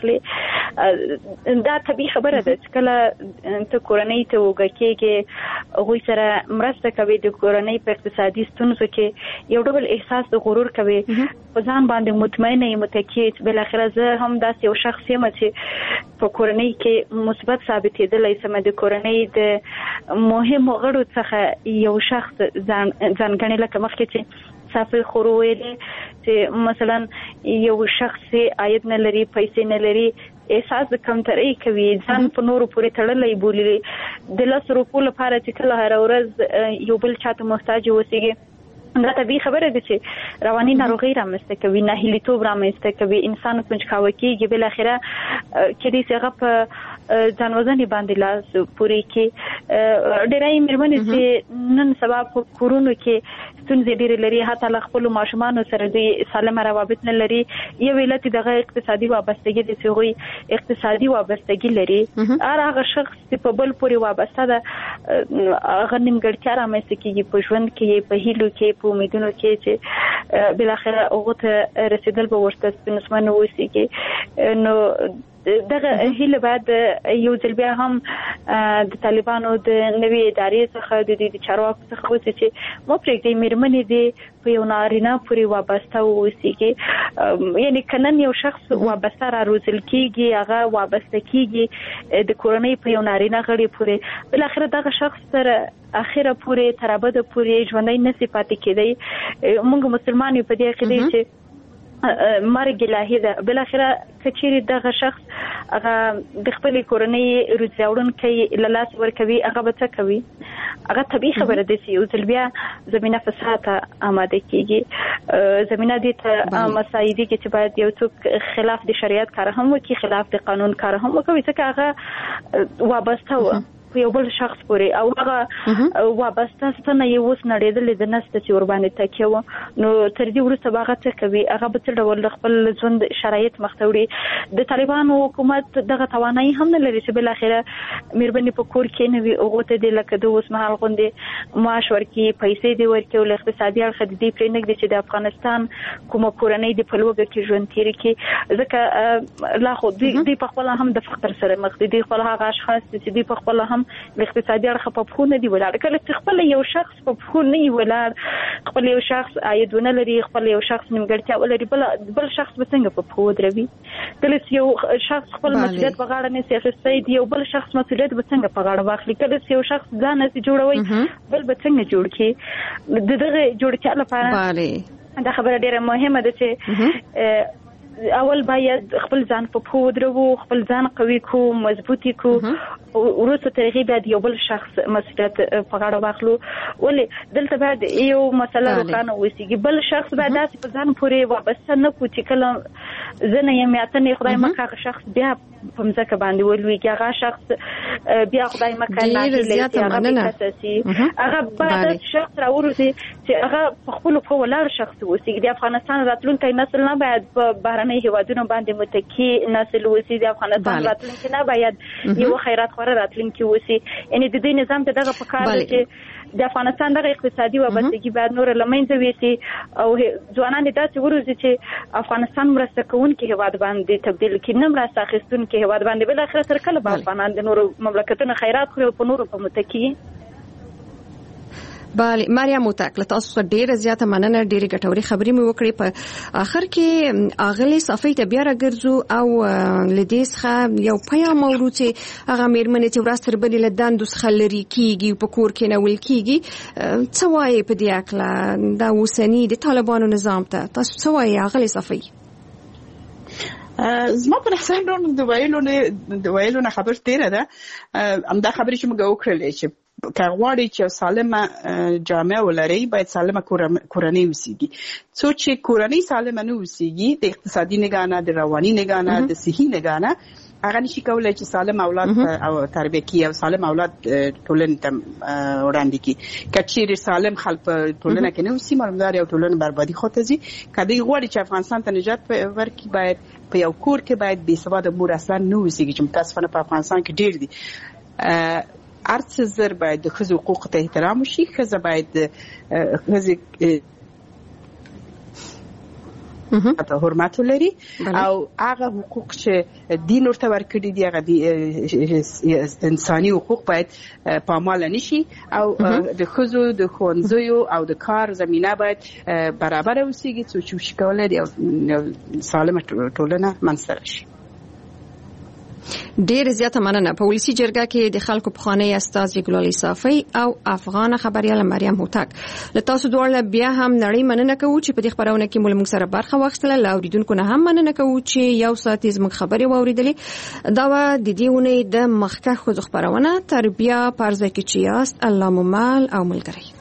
واخلي. دا طبيعي خبره ده چې کله ته کورنۍ ته وګکېږي، غوي سره مرسته کوي، د کورنۍ په اقتصادي ستونزو کې یو ډول احساس د غرور کوي، په ځان باندې مطمئنه یم متکیت، بل اخر زه هم داسې یو شخص یم چې په کورنۍ کې مثبت ثابتېدلی سم، د کورنۍ د مهم غړو څخه یو شخص ځان ځانګړی لکه مخکې چې صافي خورو ویلې چې مثلا یو شخص عاید نه لري، پیسې نه لري، احساس د کمترۍ کوي، ځان په نورو پورې تړلی بولي، د لس روپو لپاره چې کله هره ورځ یو بل چاته محتاج اوسېږي. دا طبیعي خبره ده چې رواني ناروغي رامنځته کوي، ناهیلیتوب رامنځته کوي، انسان کنجکاوه کېږي، بل اخره کېدای شي هغه په ځان وژنې باندې لاس پورې کړي. ډېری مېرمنې چې نن سبا په کورونو کې ستونزې ډېرې لري، حتی له خپلو ماشومانو سره دوی سالمه روابط نه لري، یو علت یې دغه اقتصادي وابستګي ده چې هغوی اقتصادي وابستګي لري، هر هغه شخص چې په بل پورې وابسته ده هغه نیمګړتیا رامنځته کېږي په ژوند کې، په هیلو کې، په امیدونو کې چې بالاخره هغو ته رسېدل به ورته ستونزمن وسیږي. نو دغه هیله باید یو ځل بیا هم د طالبانو د نوې ادارې څخه د دې چارواکو څخه وشي چې مو پرېږدي مېرمنې دې په یو نارینه پورې وابسته واوسېږي، یعنی که نن یو شخص وابسته را روزل کېږي، هغه وابسته کېږي د کورنۍ په یو نارینه غړي پورې، بالاخره دغه شخص سره اخره پورې تر ابده پورې ژوندی نشي پاتې کېدی. موږ مسلمان یو په دې عقیده چې مرګ الهي ده، بل اخره کچېرې دغه شخص هغه د خپلې کورنۍ روزي وړونکی له لاس ورکوي، هغه به څه کوي؟ هغه طبیعي خبره ده چې یو ځل بیا زمینه فساد ته آماده کېږي، زمینه دې ته مساعدېږي چې باید یو څوک خلاف د شریعت کار هم وکړي، خلاف د قانون کار هم وکړي، ځکه هغه وابسته و په یو بل شخص پورې او هغه وابسته ستنه یې اوس نړېدلې د نسته چې ور باندې تکیه و نو تر دې وروسته به هغه څه کوي هغه به څه ډول خپل ژوند شرایط مخ ته وړي د طالبانو حکومت دغه توانایي هم نه لري چې بالاخره مېرمنې په کور کې نه وي هغو ته دې لکه د اوس مهال غوندې معاش ورکړي پیسې دې ورکړي او له اقتصادي اړخه دې پرې نه ږدي چې د افغانستان کومه کورنۍ دې په لوږه کې ژوند تېرې کړي ځکه لا خو دوی په خپله هم د فقر سره مخ دي دوی خپل هغه اشخاص چې دوی په خپله هم د اقتصادي اړخه په پښو نه دي ولاړ کله چې خپل یو شخص په پښو نه وي ولاړ خپل یو شخص عاید نه لري خپل یو شخص نیمګړتیا ولري بل بل شخص به څنګه په پښو ودروي کله چې یو شخص خپل مسؤلیت په غاړه نه اخیستی دی یو بل شخص مسؤلیت به څنګه په غاړه واخلي کله چې یو شخص ځان نسي جوړوي بل به څنګه جوړ کړي د دغه جوړتیا لپاره دا خبره ډیره مهمه ده چې اول باید خپل ځان په پښو ودرو خپل ځان قوي کو مضبوطی کو وروسته ترغیب باید یو بل شخص مسؤلیت په غاړه واخلو ولې دلته باید یو مسله روښانه وسیږي بل شخص باید داسې په ځان پورې وابسته نه کو چې کله زه نه یم یا ته نه خدای مکه هغه شخص بیا په مځکه باندې ولویږي هغه شخص بیا خدای مکه ناهیلی هغه اساسي هغه باید شخص راوروزي چې هغه په خپلو پښو ولاړ شخص وسیږي د افغانستان راتلونکی نسل نه باید په بهرنۍ هیوادونو باندې متکی نسل وسی د افغانستان راتلونکی نه باید یو خیرات خور راتلونکی وسی یعنی د دې نظام ته دغه پکار دی چې د افغانستان دغه اقتصادي وابستګي باید نور لمنځه ویسي او ځوانان داسې وروزي چې افغانستان مرسته کوونکي هیواد باندې تبدیل کړي نه مرسته اخیستونکي هیواد باندې بل اخر تر کله به افغانان د نور مملکتونو خیرات خوري او په نورو په متکی بله مریم هوتک له تاسو ډیره زیاته مننه ډیره ګټوري خبرې مې وکړې په اخر کې اغلی صفی ته بیا راګرځو او لدیس څخه یو پیغام اورو چې هغه مېرمنې چې ورځ تر بلې له دندو څخه لرې کیږي په کور کې نه ول کیږي څه وایي په دې اړه دا اوسنی د طالبانو نظام ته تاسو څه وایي اغلی صفی زما په نظر د ویلو نه د ویلو نه خبر تیره ده همدا خبرې چې موږ وکړلې چې که غواړي چې سالمه جامعه ولري باید سالمه کورنۍ وسیږي څو چې کورنۍ سالمه نه وسیږي د اقتصادي نگاه نه د رواني نگاه نه د صحي نگاه نه هغه نشي کولای چې سالم اولاد او تربیه کړي او سالم اولاد ټولنې ته وړاندې کړي کچېر سالم خلک ټولنه کې نه وسی مالدار او ټولنه بربادي خوته زی کدی غواړي چې افغانستان ته نجات ورکړي باید په یو کور کې باید بې سواده مور اصلا نه وسیږي چې متاسفانه په افغانستان کې ډیر دي ارڅ زر باید د ښځو حقوق ته احترام وشي ښځه باید ښځې ته حرمت ولري او هغه حقوق چې دین ورته ورکړي دي هغه انساني حقوق باید پامال نشي او د ښځو د ښوونځیو او د کار زمينه باید برابر اوسېږي چې شکول دي سالمه ټولنه منځته شي ډیر زیاته مننه په ولسی جرګه کې د خلکو پخوانی استاد ګلالي صافي او افغان خبريال مریم هوتک له تاسو دوړل بیا هم نړۍ مننه کوو چې په دې خبرونه کې مول موږ سره برخه واخیستله لاوریدونکو نه هم مننه کوو چې یو ساعت زموږ خبري واوریدلې دا و د دې ونې د مخکښ خو خبرونه تربیه پرځه کې چې یاست الله ممال او ملګری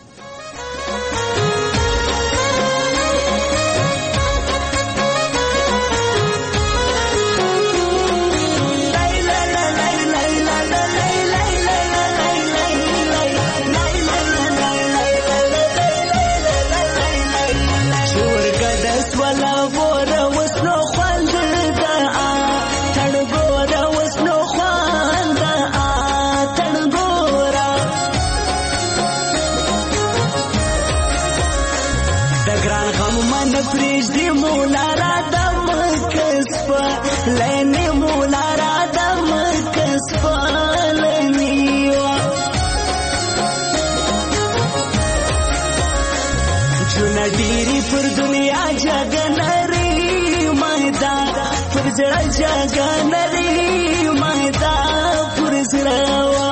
جاګنري مادا پرزراوا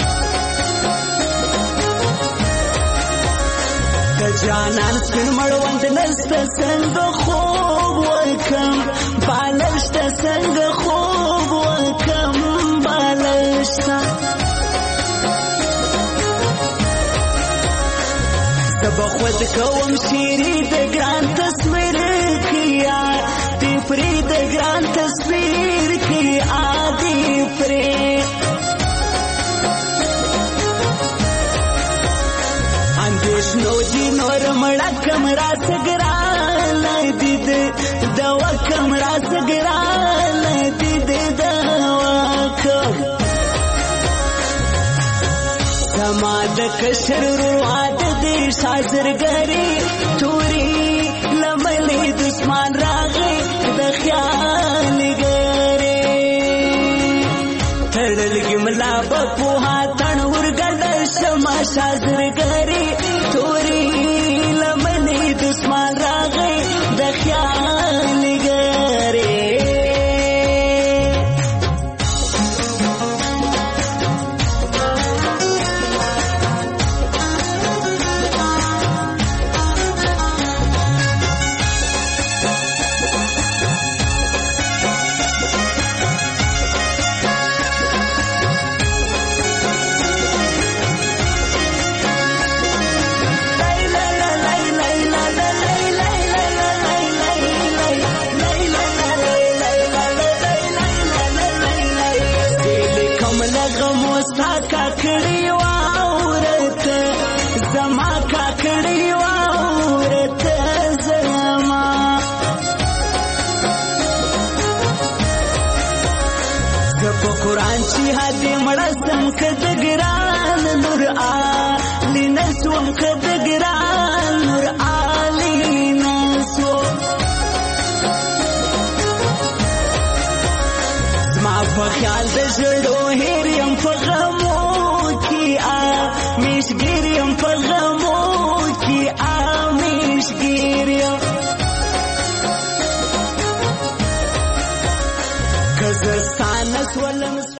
د جانان سپین مړوند نست څنګه خوب وکم بالشت څنګه خوب وکم بالشت سبا خود کوم شيري د ګران تصویر کیا دی پری د ګران تصویر کی آدی پری کم را سګران دید دوا کم را سګران دید دوا کم زما د کشر رواد دې شازرګری توري لملې دشمن راغی د خیال ګری تړلګي ملا په هاتن ورګل شمع شازرګری توري لملې دشمن راغی د خیال ګری کاکړی واورته زما کاکړی واورته زما په قرآن چې هدي مړسم کد ګران نور علی نسوم کد ګران نور علی نسو زما په خیال د زړه هریم په غمو کی آ میشگیریم په غمو کی آ میشگیریم کزستان سولم